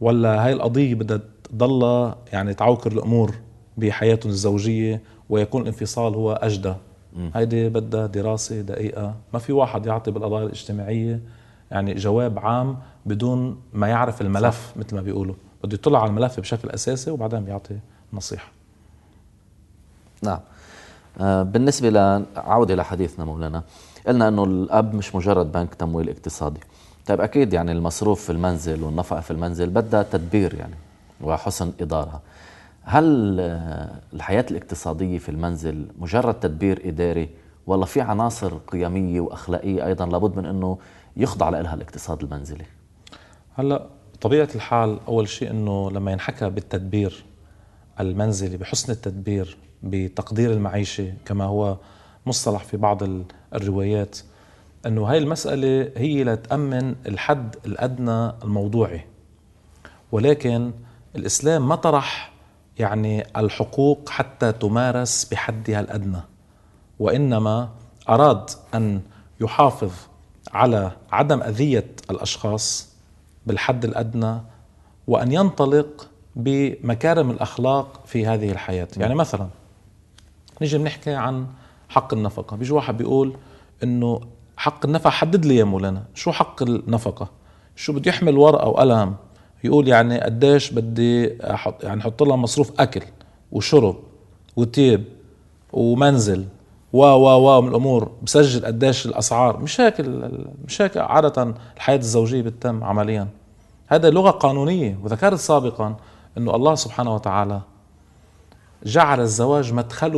ولا هاي القضية بدها تضل يعني تعوكر الأمور بحياتهم الزوجية ويكون الانفصال هو أجدى. هيدي بدها دراسة دقيقة. ما في واحد يعطي بالقضايا الاجتماعية يعني جواب عام بدون ما يعرف الملف. مثل ما بيقولوا بده يطلع على الملف بشكل أساسي وبعدين بيعطي نصيحة. نعم. بالنسبة لعودة لحديثنا مولانا، قلنا أنه الأب مش مجرد بنك تمويل اقتصادي. طيب أكيد يعني المصروف في المنزل والنفقة في المنزل بدها تدبير يعني وحسن إدارة. هل الحياة الاقتصادية في المنزل مجرد تدبير إداري، ولا في عناصر قيمية وأخلاقية أيضا لابد من أنه يخضع لها الاقتصاد المنزلي؟ هلأ طبيعة الحال أول شيء أنه لما ينحكى بالتدبير المنزلي، بحسن التدبير، بتقدير المعيشة كما هو مصطلح في بعض الروايات، أنه هاي المسألة هي لتأمن الحد الأدنى الموضوعي. ولكن الإسلام ما طرح يعني الحقوق حتى تمارس بحدها الأدنى، وإنما أراد أن يحافظ على عدم أذية الأشخاص بالحد الأدنى، وأن ينطلق بمكارم الأخلاق في هذه الحياة. يعني مثلا نيجي بنحكي عن حق النفقة، بيجي واحد بيقول إنه حق النفقة، حدد لي يا مولانا شو حق النفقة، شو بده يحمل ورقة وقلم يقول يعني قديش بدي أحط، يعني حط لها مصروف أكل وشرب وطيب ومنزل و من الأمور، بسجل قديش الأسعار. مش هيك عادة الحياة الزوجية بتتم عمليا. هذا لغة قانونية. وذكرت سابقا أنه الله سبحانه وتعالى جعل الزواج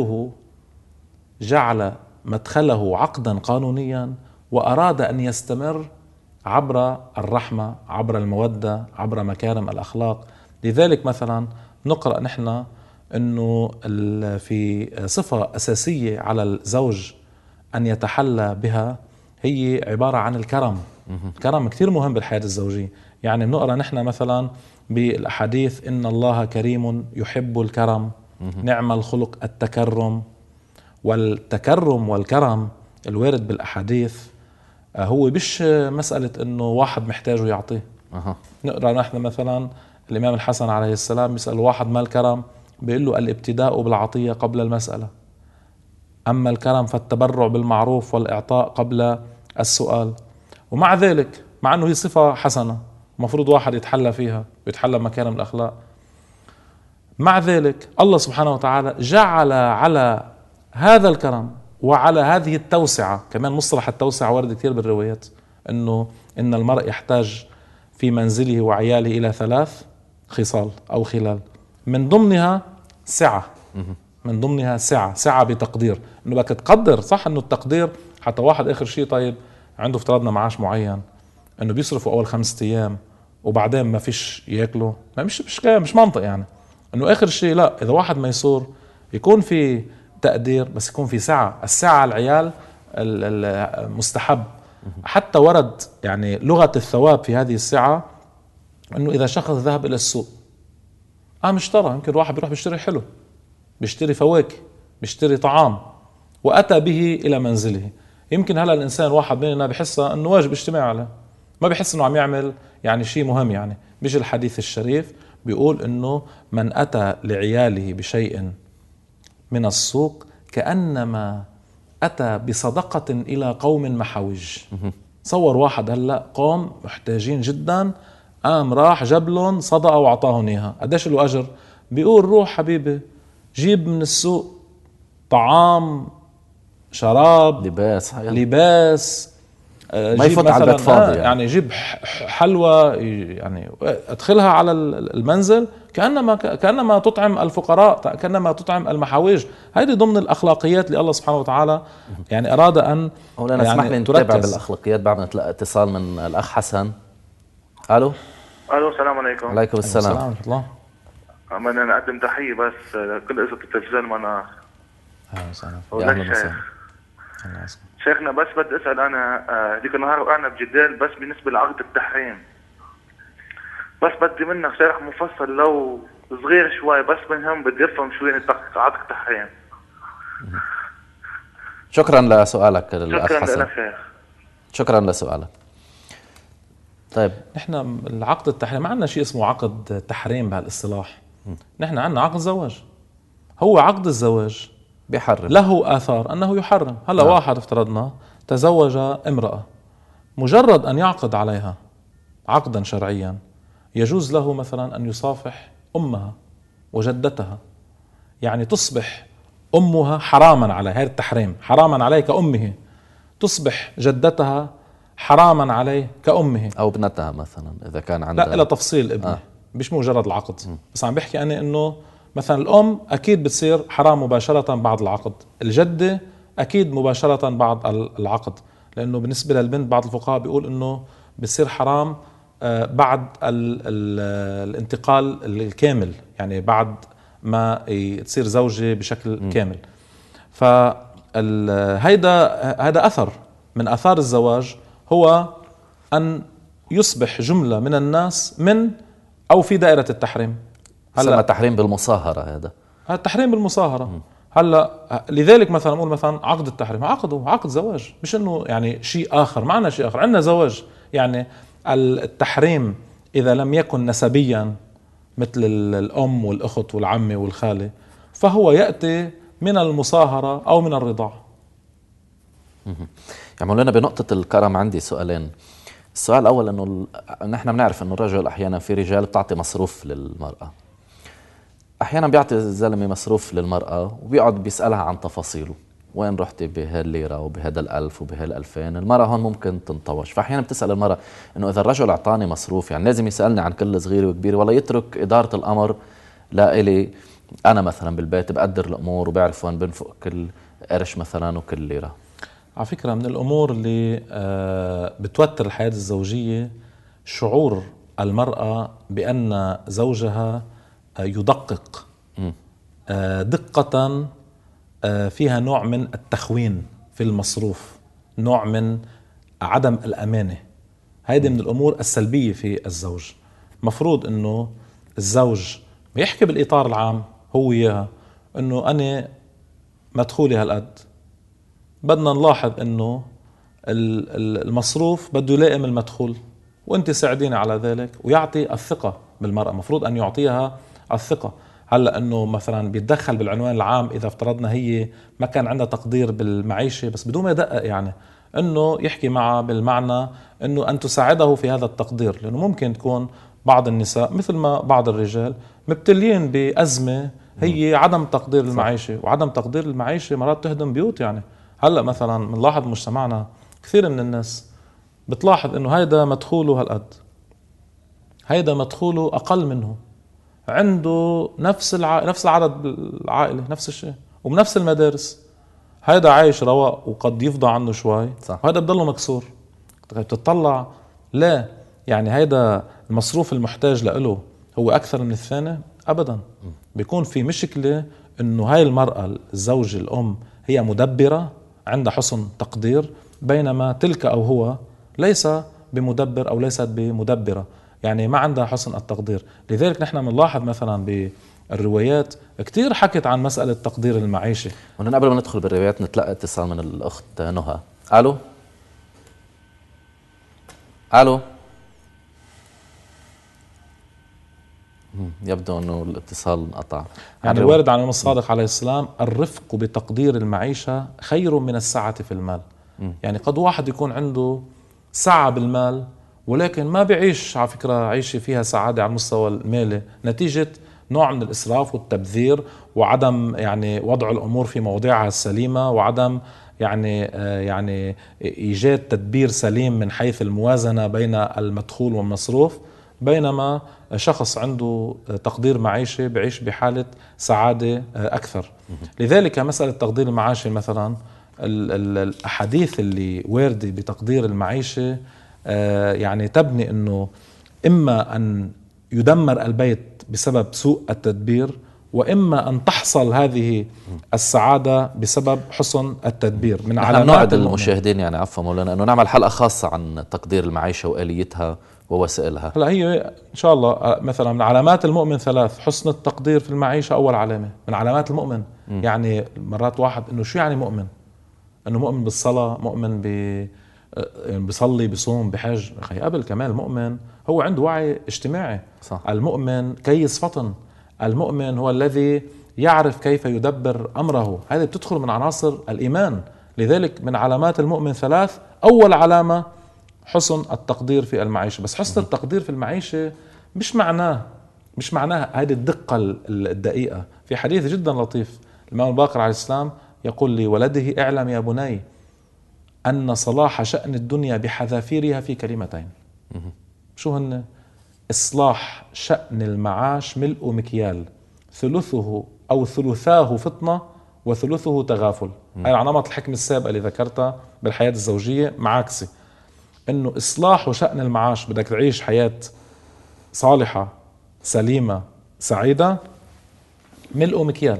مدخله عقدا قانونيا، وأراد أن يستمر عبر الرحمة، عبر المودة، عبر مكارم الأخلاق. لذلك مثلا نقرأ نحن أنه في صفة أساسية على الزوج أن يتحلى بها هي عبارة عن الكرم. الكرم كتير مهم بالحياة الزوجية. يعني بنقرأ نحن مثلا بالأحاديث إن الله كريم يحب الكرم، نعم الخلق التكرم. والتكرم والكرم الوارد بالأحاديث هو مش مسألة إنه واحد محتاجه يعطيه. نقرأ نحن مثلا الإمام الحسن عليه السلام يسأل واحد ما الكرم، بيقول له الابتداء بالعطية قبل المسألة، أما الكرم فالتبرع بالمعروف والإعطاء قبل السؤال. ومع ذلك مع أنه هي صفة حسنة مفروض واحد يتحلى فيها ويتحلى مكارم الأخلاق، مع ذلك الله سبحانه وتعالى جعل على هذا الكرم وعلى هذه التوسعة، كمان مصطلح التوسعة وارد كثير بالروايات، إنه إن المرء يحتاج في منزله وعياله إلى 3 خصال أو خلال، من ضمنها سعة. من ضمنها سعة بتقدير، إنه بدك تقدر صح. إنه التقدير حتى واحد آخر شيء طيب عنده افترضنا معاش معين، إنه بيصرفوا أول 5 أيام وبعدين ما فيش يأكله، ما مش منطق. يعني إنه آخر شيء لا، إذا واحد ميسور يكون في تقدير، بس يكون في سعة. السعة على العيال المستحب. حتى ورد يعني لغة الثواب في هذه السعة، إنه إذا شخص ذهب إلى السوق اشترى، يمكن واحد بيروح بيشتري حلو، بيشتري فواكه، بيشتري طعام، وأتى به إلى منزله. يمكن هلا الإنسان واحد مننا بحس إنه واجب اجتماعي عليه، ما بحس إنه عم يعمل يعني شيء مهم. يعني بيجي الحديث الشريف بيقول إنه من أتى لعياله بشيء من السوق كأنما أتى بصدقة إلى قوم محوج. صور واحد هلأ قوم محتاجين جدا، قام راح جاب لهم صدقة وعطاهم إياها، قديش له أجر؟ بيقول روح حبيبي جيب من السوق طعام، شراب، لباس ما يفوت على البيت فاضي. يعني جيب حلوى، يعني ادخلها على المنزل كأنما تطعم الفقراء، كأنما تطعم المحاويج. هذه ضمن الأخلاقيات اللي الله سبحانه وتعالى يعني أراد أن يعني اسمح لي نتابع بالأخلاقيات بعد ما نتلقى اتصال من الأخ حسن. ألو السلام عليكم. عليكم السلام ورحمة الله. أنا نقدم تحية بس كل إذا التلفزيون معنا. شيخنا بس بدي أسأل، أنا ديك النهار وقعنا بجدال بس بالنسبة لعقد التحريم، بس بدي منك شرح مفصل لو صغير شوي، بس منهم بدي أفهم شوي عقد التحريم. شكرا لسؤالك الأخ حسن. شكرا لك. شكرا لسؤالك. طيب نحن العقد التحريم ما عندنا شيء اسمه عقد تحريم بهالاصطلاح. نحن عندنا عقد زواج. هو عقد الزواج بيحرم، له آثار أنه يحرم. هلا واحد افترضنا تزوج امرأة، مجرد أن يعقد عليها عقدا شرعيا يجوز له مثلا أن يصافح أمها وجدتها، يعني تصبح أمها حراما عليه، هذا التحريم حراما عليه كأمه، تصبح جدتها حراما عليه كأمه، أو ابنتها مثلا إذا كان عندها. لا إلى تفصيل ابنه مش مجرد العقد. بس عم بحكي أنا إنه مثلا الأم أكيد بتصير حرام مباشرة بعد العقد، الجدة أكيد مباشرة بعد العقد، لأنه بالنسبة للبنت بعض الفقهاء بيقول إنه بتصير حرام بعد الانتقال الكامل، يعني بعد ما تصير زوجة بشكل كامل. هيدا أثر من آثار الزواج، هو أن يصبح جملة من الناس من أو في دائرة التحريم. هلا تحريم بالمصاهرة، هذا التحريم بالمصاهرة. هلا لذلك مثلا نقول مثلا عقد التحريم عقد زواج، مش انه يعني شيء اخر. معنا شيء اخر، عندنا زواج. يعني التحريم اذا لم يكن نسبيا مثل الام والاخت والعمه والخاله، فهو ياتي من المصاهرة او من الرضاعة. يعني مولانا بنقطة الكرم عندي سؤالين. السؤال الأول أنه نحن بنعرف أنه الرجل أحيانا في رجال بتعطي مصروف للمرأة، أحيانا بيعطي الزلمة مصروف للمرأة وبيقعد بيسألها عن تفاصيله، وين رحتي بهالليرة وبهذا الألف وبهالألفين. المرأة هون ممكن تنطوش، فأحيانا بتسأل المرأة أنه إذا الرجل أعطاني مصروف يعني لازم يسألني عن كل صغيرة وكبيرة، ولا يترك إدارة الأمر لإلي أنا مثلا بالبيت بقدر الأمور وبعرف وين بنفق كل قرش مثلا وكل ليرة. على فكرة من الأمور اللي بتوتر الحياة الزوجية شعور المرأة بأن زوجها يدقق دقة فيها نوع من التخوين في المصروف، نوع من عدم الأمانة. هذه من الأمور السلبية في الزوج. مفروض أنه الزوج يحكي بالإطار العام هو إياها، أنه أنا مدخولي هالقد، بدنا نلاحظ أنه المصروف بده يلائم المدخول وأنت ساعديني على ذلك، ويعطي الثقة بالمرأة. مفروض أن يعطيها الثقة. هلأ أنه مثلا بيتدخل بالعنوان العام إذا افترضنا هي ما كان عندها تقدير بالمعيشة، بس بدون ما يدقق، يعني أنه يحكي معها بالمعنى أنه أن تساعده في هذا التقدير. لأنه ممكن تكون بعض النساء مثل ما بعض الرجال مبتلين بأزمة هي عدم تقدير المعيشة، وعدم تقدير المعيشة مرات تهدم بيوت. يعني هلأ مثلا بنلاحظ مجتمعنا كثير من الناس بتلاحظ أنه هيدا مدخوله هالقد، هيدا مدخوله أقل منه، عنده نفس العدد بالعائلة، نفس الشيء وبنفس المدارس، هيدا عايش رواق وقد يفضى عنه شوي، وهيدا بضله مكسور. بتطلع لا يعني هيدا المصروف المحتاج له هو أكثر من الثاني؟ أبدا. بيكون في مشكلة أنه هاي المرأة الزوجة الأم هي مدبرة عندها حسن تقدير، بينما تلك أو هو ليس بمدبر أو ليست بمدبرة، يعني ما عندها حسن التقدير. لذلك نحن بنلاحظ مثلا بالروايات كتير حكت عن مسألة تقدير المعيشة. ونحن قبل ما ندخل بالروايات نتلقى اتصال من الأخت نهى. ألو ألو، يبدو أنه الاتصال انقطع. يعني الوارد عن الصادق عليه السلام الرفق بتقدير المعيشة خير من السعة في المال. يعني قد واحد يكون عنده سعة بالمال ولكن ما بيعيش على فكرة عيشة فيها سعادة على المستوى المالي، نتيجة نوع من الإسراف والتبذير وعدم يعني وضع الأمور في مواضعها السليمة، وعدم يعني إيجاد تدبير سليم من حيث الموازنة بين المدخول والمصروف. بينما شخص عنده تقدير معيشة بعيش بحالة سعادة أكثر. لذلك مسألة تقدير المعاشة مثلا الأحاديث اللي واردة بتقدير المعيشة يعني تبني أنه إما أن يدمر البيت بسبب سوء التدبير، وإما أن تحصل هذه السعادة بسبب حسن التدبير. من علامات المشاهدين يعني عفوا مولانا أنه نعمل حلقة خاصة عن تقدير المعيشة وآليتها ووسائلها. هلا هي إن شاء الله مثلا من علامات المؤمن ثلاث: حسن التقدير في المعيشة أول علامة من علامات المؤمن. يعني مرات واحد إنه شو يعني مؤمن؟ إنه مؤمن بالصلاة، مؤمن بيصلي بيصوم بحج. قبل كمان المؤمن هو عنده وعي اجتماعي. صح. المؤمن كيس فطن، المؤمن هو الذي يعرف كيف يدبر أمره. هذه بتدخل من عناصر الإيمان. لذلك من علامات المؤمن 3. أول علامة حسن التقدير في المعيشة. بس حسن التقدير في المعيشة مش معناها هذه الدقة الدقيقة. في حديث جدا لطيف الإمام الباقر عليه السلام يقول لولده: اعلم يا بني أن صلاح شأن الدنيا بحذافيرها في كلمتين. شو هن؟ إصلاح شأن المعاش ملء مكيال، ثلثه أو ثلثاه فطنة وثلثه تغافل. هاي على نمط الحكمة السابقة اللي ذكرتها بالحياة الزوجية معاكسة. إنه إصلاح شأن المعاش، بدك تعيش حياة صالحة سليمة سعيدة، ملء مكيال.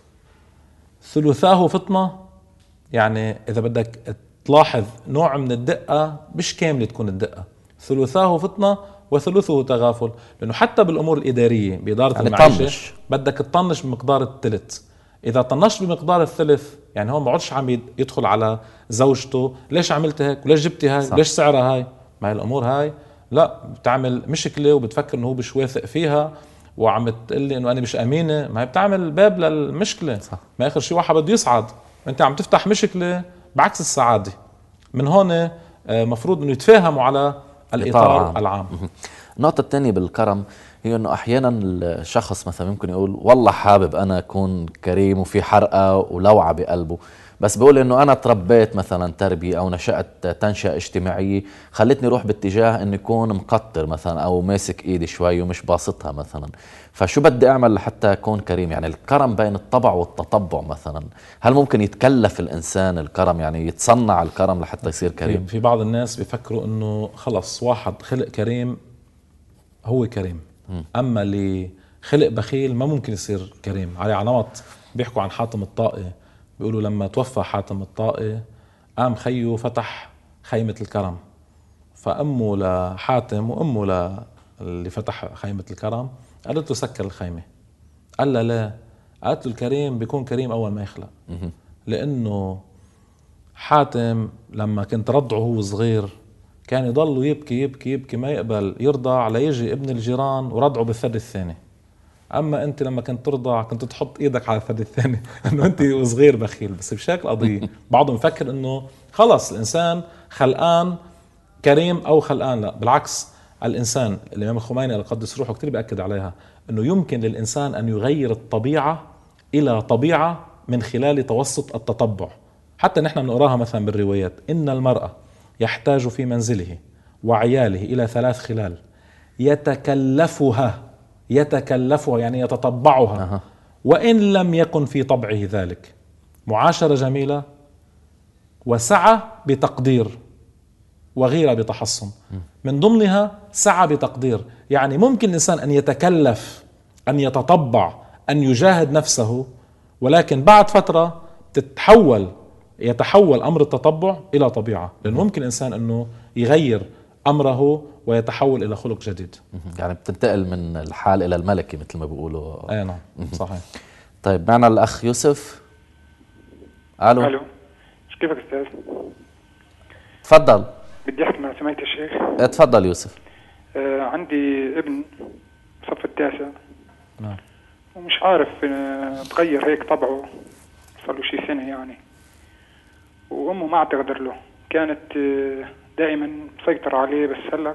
ثلثاه فطنة، يعني إذا بدك تلاحظ نوع من الدقة مش كاملة تكون الدقة. ثلثاه فطنة وثلثه تغافل. لأنه حتى بالأمور الإدارية بإدارة يعني المعيشة بدك تطنش بمقدار الثلث. إذا طنشت بمقدار الثلث يعني هو ما عادش عم يدخل على زوجته: ليش عملت هيك وليش جبتي هاي وليش سعرها هاي. ما هي الأمور هاي لا بتعمل مشكلة وبتفكر إنه هو مش واثق فيها وعم تقلي إنه أنا مش أمينة. ما هي بتعمل باب للمشكلة. صح. ما آخر شيء واحد بده يصعد، أنت عم تفتح مشكلة بعكس السعادة. من هون مفروض إنه يتفاهموا على الإطار العام. النقطة الثانية بالكرم هي أنه أحيانا الشخص مثلا ممكن يقول: والله حابب أنا أكون كريم وفي حرقة ولوعة بقلبه، بس بقول إنه أنا تربيت مثلا تربية أو نشأت تنشئة اجتماعية خلتني روح باتجاه إني أكون مقطر مثلا أو ماسك إيدي شوي ومش باسطها مثلا. فشو بدي أعمل لحتى أكون كريم؟ يعني الكرم بين الطبع والتطبع مثلا، هل ممكن يتكلف الإنسان الكرم؟ يعني يتصنع الكرم لحتى يصير كريم؟ في بعض الناس بيفكروا إنه خلص واحد خلق كريم هو كريم، أما اللي خلق بخيل ما ممكن يصير كريم. على نمط بيحكوا عن حاتم الطائي، بيقولوا لما توفى حاتم الطائي قام خيه فتح خيمة الكرم، فأمه لحاتم وأمه اللي فتح خيمة الكرم قالت له سكر الخيمة. قال لا لا، قالت له الكريم بيكون كريم أول ما يخلق. لأنه حاتم لما كنت رضعه هو صغير كان يضل يبكي يبكي يبكي ما يقبل يرضع ليجي ابن الجيران ورضعه بالثدي الثاني. أما أنت لما كنت ترضع كنت تحط إيدك على الثدي الثاني إنه أنت صغير بخيل. بس بشكل قضية بعضهم يفكر إنه خلص الإنسان خلقان كريم أو خلقان لا. بالعكس، الإنسان الإمام الخميني القدس روحه كتير بأكد عليها إنه يمكن للإنسان أن يغير الطبيعة إلى طبيعة من خلال توسط التطبع. حتى نحن بنقراها مثلا بالروايات: إن المرأة يحتاج في منزله وعياله إلى 3 خلال يتكلفها يعني يتطبعها وإن لم يكن في طبعه ذلك: معاشرة جميلة، وسعة بتقدير، وغيرة بتحصن. من ضمنها سعة بتقدير، يعني ممكن الإنسان أن يتكلف أن يتطبع أن يجاهد نفسه، ولكن بعد فترة يتحول أمر التطبع إلى طبيعة. لأنه ممكن الإنسان أنه يغير أمره ويتحول إلى خلق جديد. يعني بتنتقل من الحال إلى الملكي مثل ما بيقولوا. أي نعم صحيح. طيب معنا الأخ يوسف. ألو. كيفك أستاذ؟ تفضل. بدي أحكي مع سماحة الشيخ. تفضل يوسف. عندي ابن صف التاسع. نعم. ومش عارف تغير هيك طبعه، صار له شي سنة يعني، وأمه ما تقدر له، كانت دائما مسيطرة عليه. بس هلا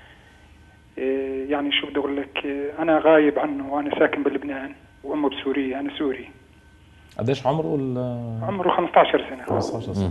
يعني شو بدي أقول لك، أنا غايب عنه وأنا ساكن بلبنان وأمه بسوريا، أنا سوري. قديش عمره؟ عمره 15 سنة. 15 سنة.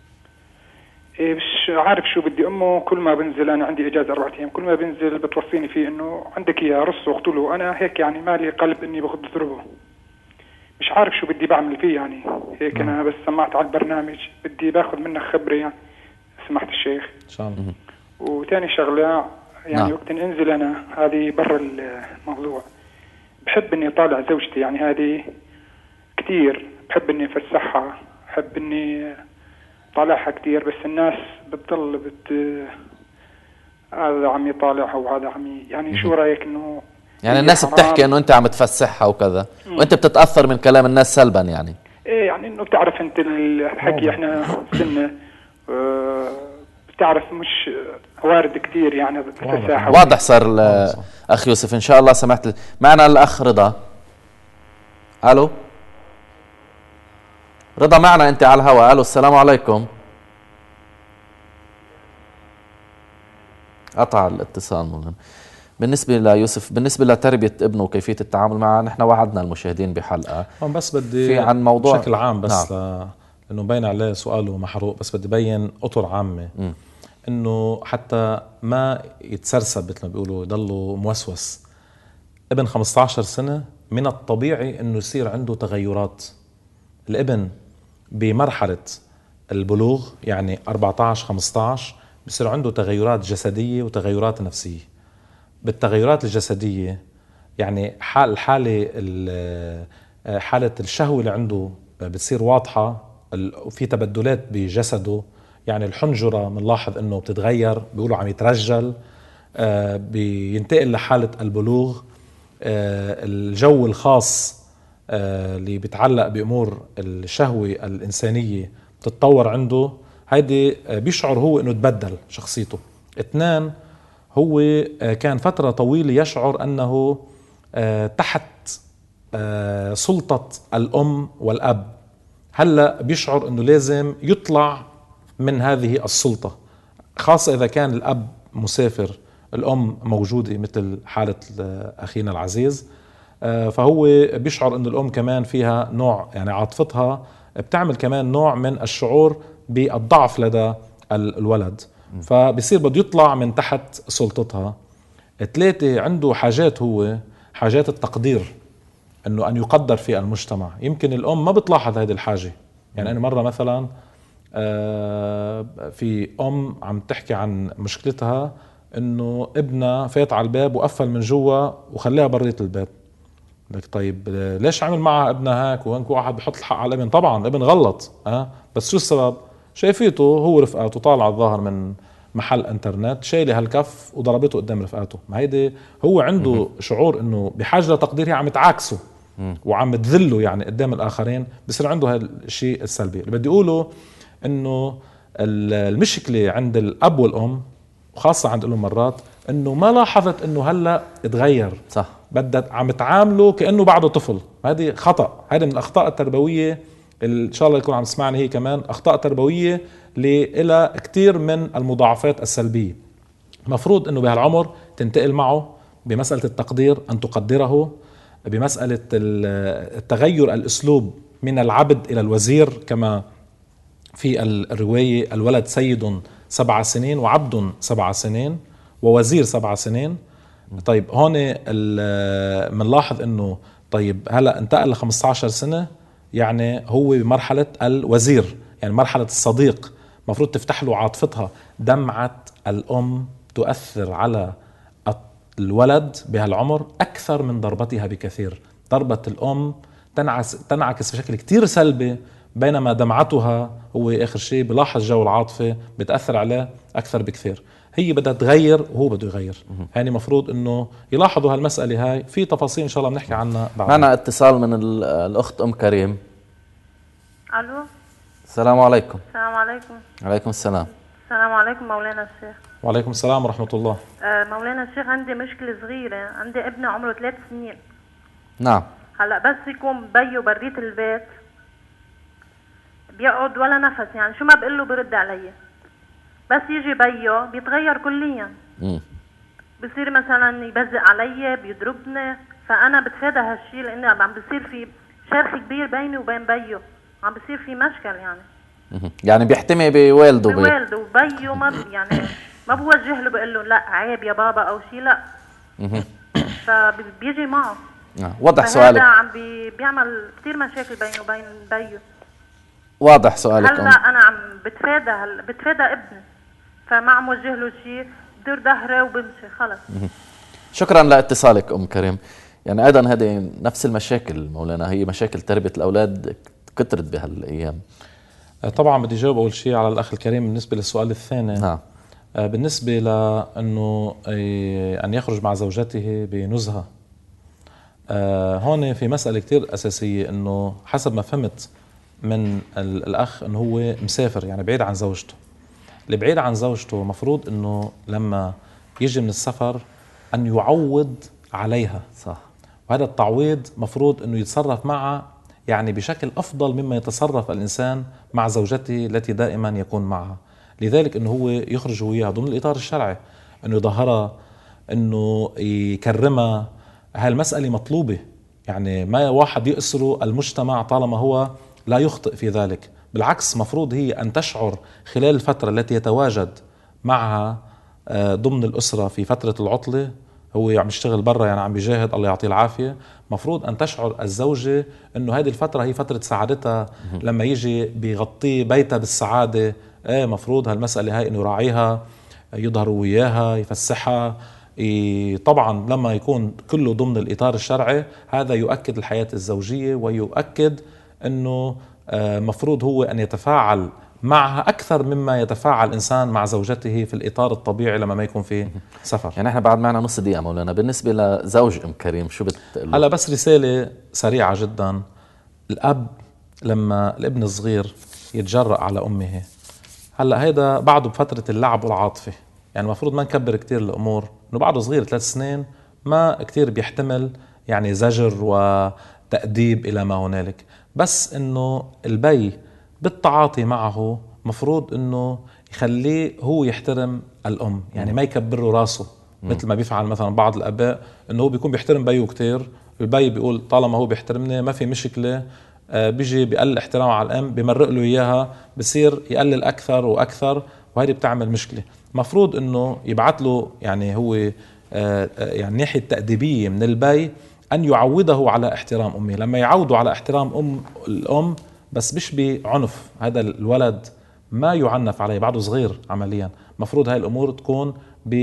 مش عارف شو بدي. أمه كل ما بنزل، أنا عندي إجازة 4 أيام، كل ما بنزل بتوصيني فيه إنه عندك يا رص واقتله. أنا هيك يعني مالي قلب إني باخذ ضربه. مش عارف شو بدي بعمل فيه يعني. هيك أنا بس سمعت على البرنامج، بدي باخذ منك خبرة يعني سمحت الشيخ. إن شاء الله. وتاني شغلة يعني وقت انزل أنا، هذه برا الموضوع، بحب إني طالع زوجتي يعني، هذه كتير بحب إني أفسحها، بحب إني طالعها كتير. بس الناس بتضل هذا عم يطالعها وهذا عم يعني شو رأيك إنه يعني الناس بتحكي إنه أنت عم تفسحها وكذا وأنت بتتأثر من كلام الناس سلبا يعني؟ إيه يعني إنه بتعرف أنت الحكي، إحنا سنة تعرف مش وارد كثير يعني بالتفاحة. واضح صار اخ يوسف. ان شاء الله سمحت. معنا الاخ رضا. الو رضا، معنا انت على الهواء. الو السلام عليكم. قطع الاتصال مولانا. بالنسبة ليوسف، بالنسبة لتربية ابنه وكيفية التعامل معه، نحن وعدنا المشاهدين بحلقة بس بدي في عن موضوع بشكل عام بس لأنه باين عليه سؤاله محروق، بس بدي بين أطر عامة إنه حتى ما يتسرسب مثل ما بيقولوا، يضلوا موسوس. ابن 15 سنة من الطبيعي إنه يصير عنده تغيرات. الابن بمرحلة البلوغ يعني 14-15 بصير عنده تغيرات جسدية وتغيرات نفسية. بالتغيرات الجسدية يعني حالة الشهوة اللي عنده بتصير واضحة، في تبدلات بجسده، يعني الحنجرة بنلاحظ انه بتتغير، بيقولوا عم يترجل. بينتقل لحالة البلوغ. الجو الخاص اللي بيتعلق بأمور الشهوة الإنسانية بتتطور عنده. هيدي بيشعر هو انه تبدل شخصيته. 2، هو كان فترة طويلة يشعر أنه تحت سلطة الأم والأب. هلأ بيشعر أنه لازم يطلع من هذه السلطة، خاصة إذا كان الأب مسافر، الأم موجودة مثل حالة أخينا العزيز. فهو بيشعر أنه الأم كمان فيها نوع، يعني عاطفتها بتعمل كمان نوع من الشعور بالضعف لدى الولد، فبصير بده يطلع من تحت سلطتها. 3، عنده حاجات، هو حاجات التقدير، انه ان يقدر في المجتمع. يمكن الام ما بتلاحظ هذه الحاجة. يعني انا مرة مثلا في ام عم تحكي عن مشكلتها انه ابنها فات على الباب وقفل من جوا وخلاها بريت الباب. لك طيب ليش عمل معها ابنها هيك؟ وهنك واحد بحط الحق على الابن. طبعا ابن غلط، بس شو السبب؟ شايفيته هو رفقاته طالع الظاهر من محل انترنت، شايله هالكف وضربته قدام رفقاته. ما هيدي هو عنده شعور انه بحاجه لتقدير، هي عم تعاكسه وعم تذله يعني قدام الاخرين. بصير عنده هالشيء السلبي. اللي بدي اقوله انه المشكله عند الاب والام، وخاصه عند الام مرات، انه ما لاحظت انه هلا اتغير. صح، بدها عم تعامله كانه بعده طفل. هذه خطا. هذه من الاخطاء التربويه. ان شاء الله يكون عم تسمعني هي كمان اخطاء تربويه لها كثير من المضاعفات السلبيه. مفروض انه بهالعمر تنتقل معه بمساله التقدير، ان تقدره، بمساله التغير الاسلوب من العبد الى الوزير، كما في الروايه الولد سيد 7 سنين وعبد 7 سنين ووزير 7 سنين. طيب هون منلاحظ انه طيب هلا انتقل ل 15 سنه، يعني هو بمرحله الوزير، يعني مرحله الصديق. مفروض تفتح له عاطفتها. دمعه الام تؤثر على الولد بهالعمر اكثر من ضربتها بكثير. ضربه الام تنعكس بشكل كتير سلبي، بينما دمعتها هو اخر شيء بلاحظ جو العاطفه بتاثر عليه اكثر بكثير. هي بدها تغير وهو بده يغير. يعني مفروض انه يلاحظوا هالمساله هاي. في تفاصيل ان شاء الله بنحكي عنها بعد. معنا اتصال من الاخت ام كريم. الو السلام عليكم. السلام عليكم. عليكم السلام. السلام عليكم مولانا الشيخ. وعليكم السلام ورحمه الله. مولانا الشيخ، عندي مشكله صغيره. عندي ابن عمره 3 سنين. نعم. هلا بس يكون بيه بريت البيت بيقعد ولا نفس، يعني شو ما بقول له برد علي. بس يجي بيه بيتغير كليا. بصير مثلا يبزق علي، بيضربني. فانا بتفادى هالشيء لانه عم بصير في شرخ كبير بيني وبين بيه، عم بصير في مشكل يعني. يعني بيحتمي بوالده وبيه ما يعني ما بوجه له بقول له لا عيب يا بابا او شيء، لا. فبيجي معه. واضح سؤالك. عم بيعمل كثير مشاكل بينه وبين بيه. واضح سؤالك. هلا انا عم بتفادى ابني، فما عم وجه له شيء، بدور ظهره وبمشي خلص. شكرا لاتصالك ام كريم. يعني ايضا هذه نفس المشاكل مولانا، هي مشاكل تربيه الاولاد كثرت بهالايام. طبعا بدي جاوب اول شيء على الاخ الكريم بالنسبه للسؤال الثاني. نعم. بالنسبه لانه ان يخرج مع زوجته بنزهه، هون في مساله كثير اساسيه، انه حسب ما فهمت من الاخ انه هو مسافر، يعني بعيد عن زوجته. البعيد عن زوجته مفروض انه لما يجي من السفر ان يعوض عليها، صح. وهذا التعويض مفروض انه يتصرف معها يعني بشكل افضل مما يتصرف الانسان مع زوجته التي دائما يكون معها. لذلك انه هو يخرج وياها ضمن الاطار الشرعي، انه يظهرها، انه يكرمها. هالمسألة مطلوبة، يعني ما واحد يأسره المجتمع طالما هو لا يخطئ في ذلك. بالعكس مفروض هي أن تشعر خلال الفترة التي يتواجد معها ضمن الأسرة في فترة العطلة، هو عم يشتغل برا يعني عم بيجاهد الله يعطيه العافية، مفروض أن تشعر الزوجة أنه هذه الفترة هي فترة سعادتها. لما يجي بيغطي بيتها بالسعادة، مفروض هالمسألة هاي أنه يراعيها، يظهر وياها، يفسحها. طبعا لما يكون كله ضمن الإطار الشرعي هذا يؤكد الحياة الزوجية، ويؤكد أنه مفروض هو أن يتفاعل معها أكثر مما يتفاعل الإنسان مع زوجته في الإطار الطبيعي لما ما يكون في سفر. يعني احنا بعد معنا نص دقيقة مولانا، بالنسبة لزوج أم كريم شو بتقول؟ هلا بس رسالة سريعة جدا. الأب لما الابن الصغير يتجرأ على أمه، هلا هيدا بعده بفترة اللعب والعاطفة، يعني المفروض ما نكبر كتير الأمور، إنه بعده صغير 3 سنين ما كتير بيحتمل يعني زجر وتأديب إلى ما هنالك. بس إنه البي بالتعاطي معه مفروض إنه يخليه هو يحترم الأم، يعني ما يكبر راسه مثل ما بيفعل مثلا بعض الآباء، إنه هو بيكون بيحترم بيه كتير، البي بيقول طالما هو بيحترمني ما في مشكلة، بيجي بيقلل احترامه على الأم، بمرق له إياها، بصير يقلل أكثر وأكثر، وهذه بتعمل مشكلة. مفروض إنه يبعث له يعني هو يعني ناحية تأديبية من البي أن يعوده على احترام أمه. لما يعودوا على احترام الأم بس مش بعنف، هذا الولد ما يعنف عليه بعده صغير عمليا. مفروض هاي الأمور تكون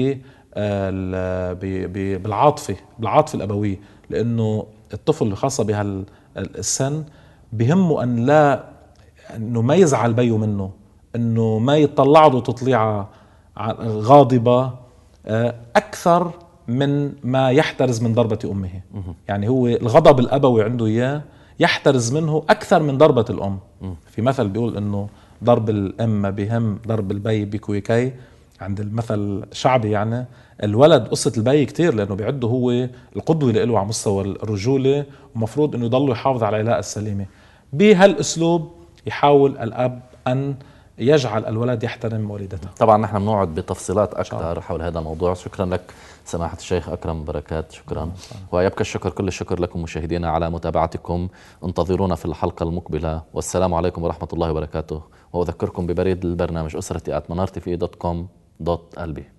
بالعاطفة الأبوية، لأنه الطفل خاصة بهالسن بهمه أن لا أنه ما يزعل بيه منه، أنه ما يطلع له تطليعة غاضبة أكثر من ما يحترز من ضربة أمه. يعني هو الغضب الأبوي عنده إياه يحترز منه أكثر من ضربة الأم. في مثل بيقول أنه ضرب الأم بهم ضرب البي بكويكي، عند المثل شعبي. يعني الولد قصة البي كتير، لأنه بيعده هو القدوة له على مستوى الرجولة، ومفروض أنه يضل يحافظ على العلاقة السليمة. بهالأسلوب يحاول الأب أن يجعل الولد يحترم والدته. طبعا نحن بنقعد بتفصيلات أكثر حول هذا الموضوع. شكرا لك سماحة الشيخ أكرم بركات، شكرا. ويبقى الشكر كل الشكر لكم مشاهدينا على متابعتكم. انتظرونا في الحلقة المقبلة، والسلام عليكم ورحمة الله وبركاته. وأذكركم ببريد البرنامج أسرتي @manartv.com.lb.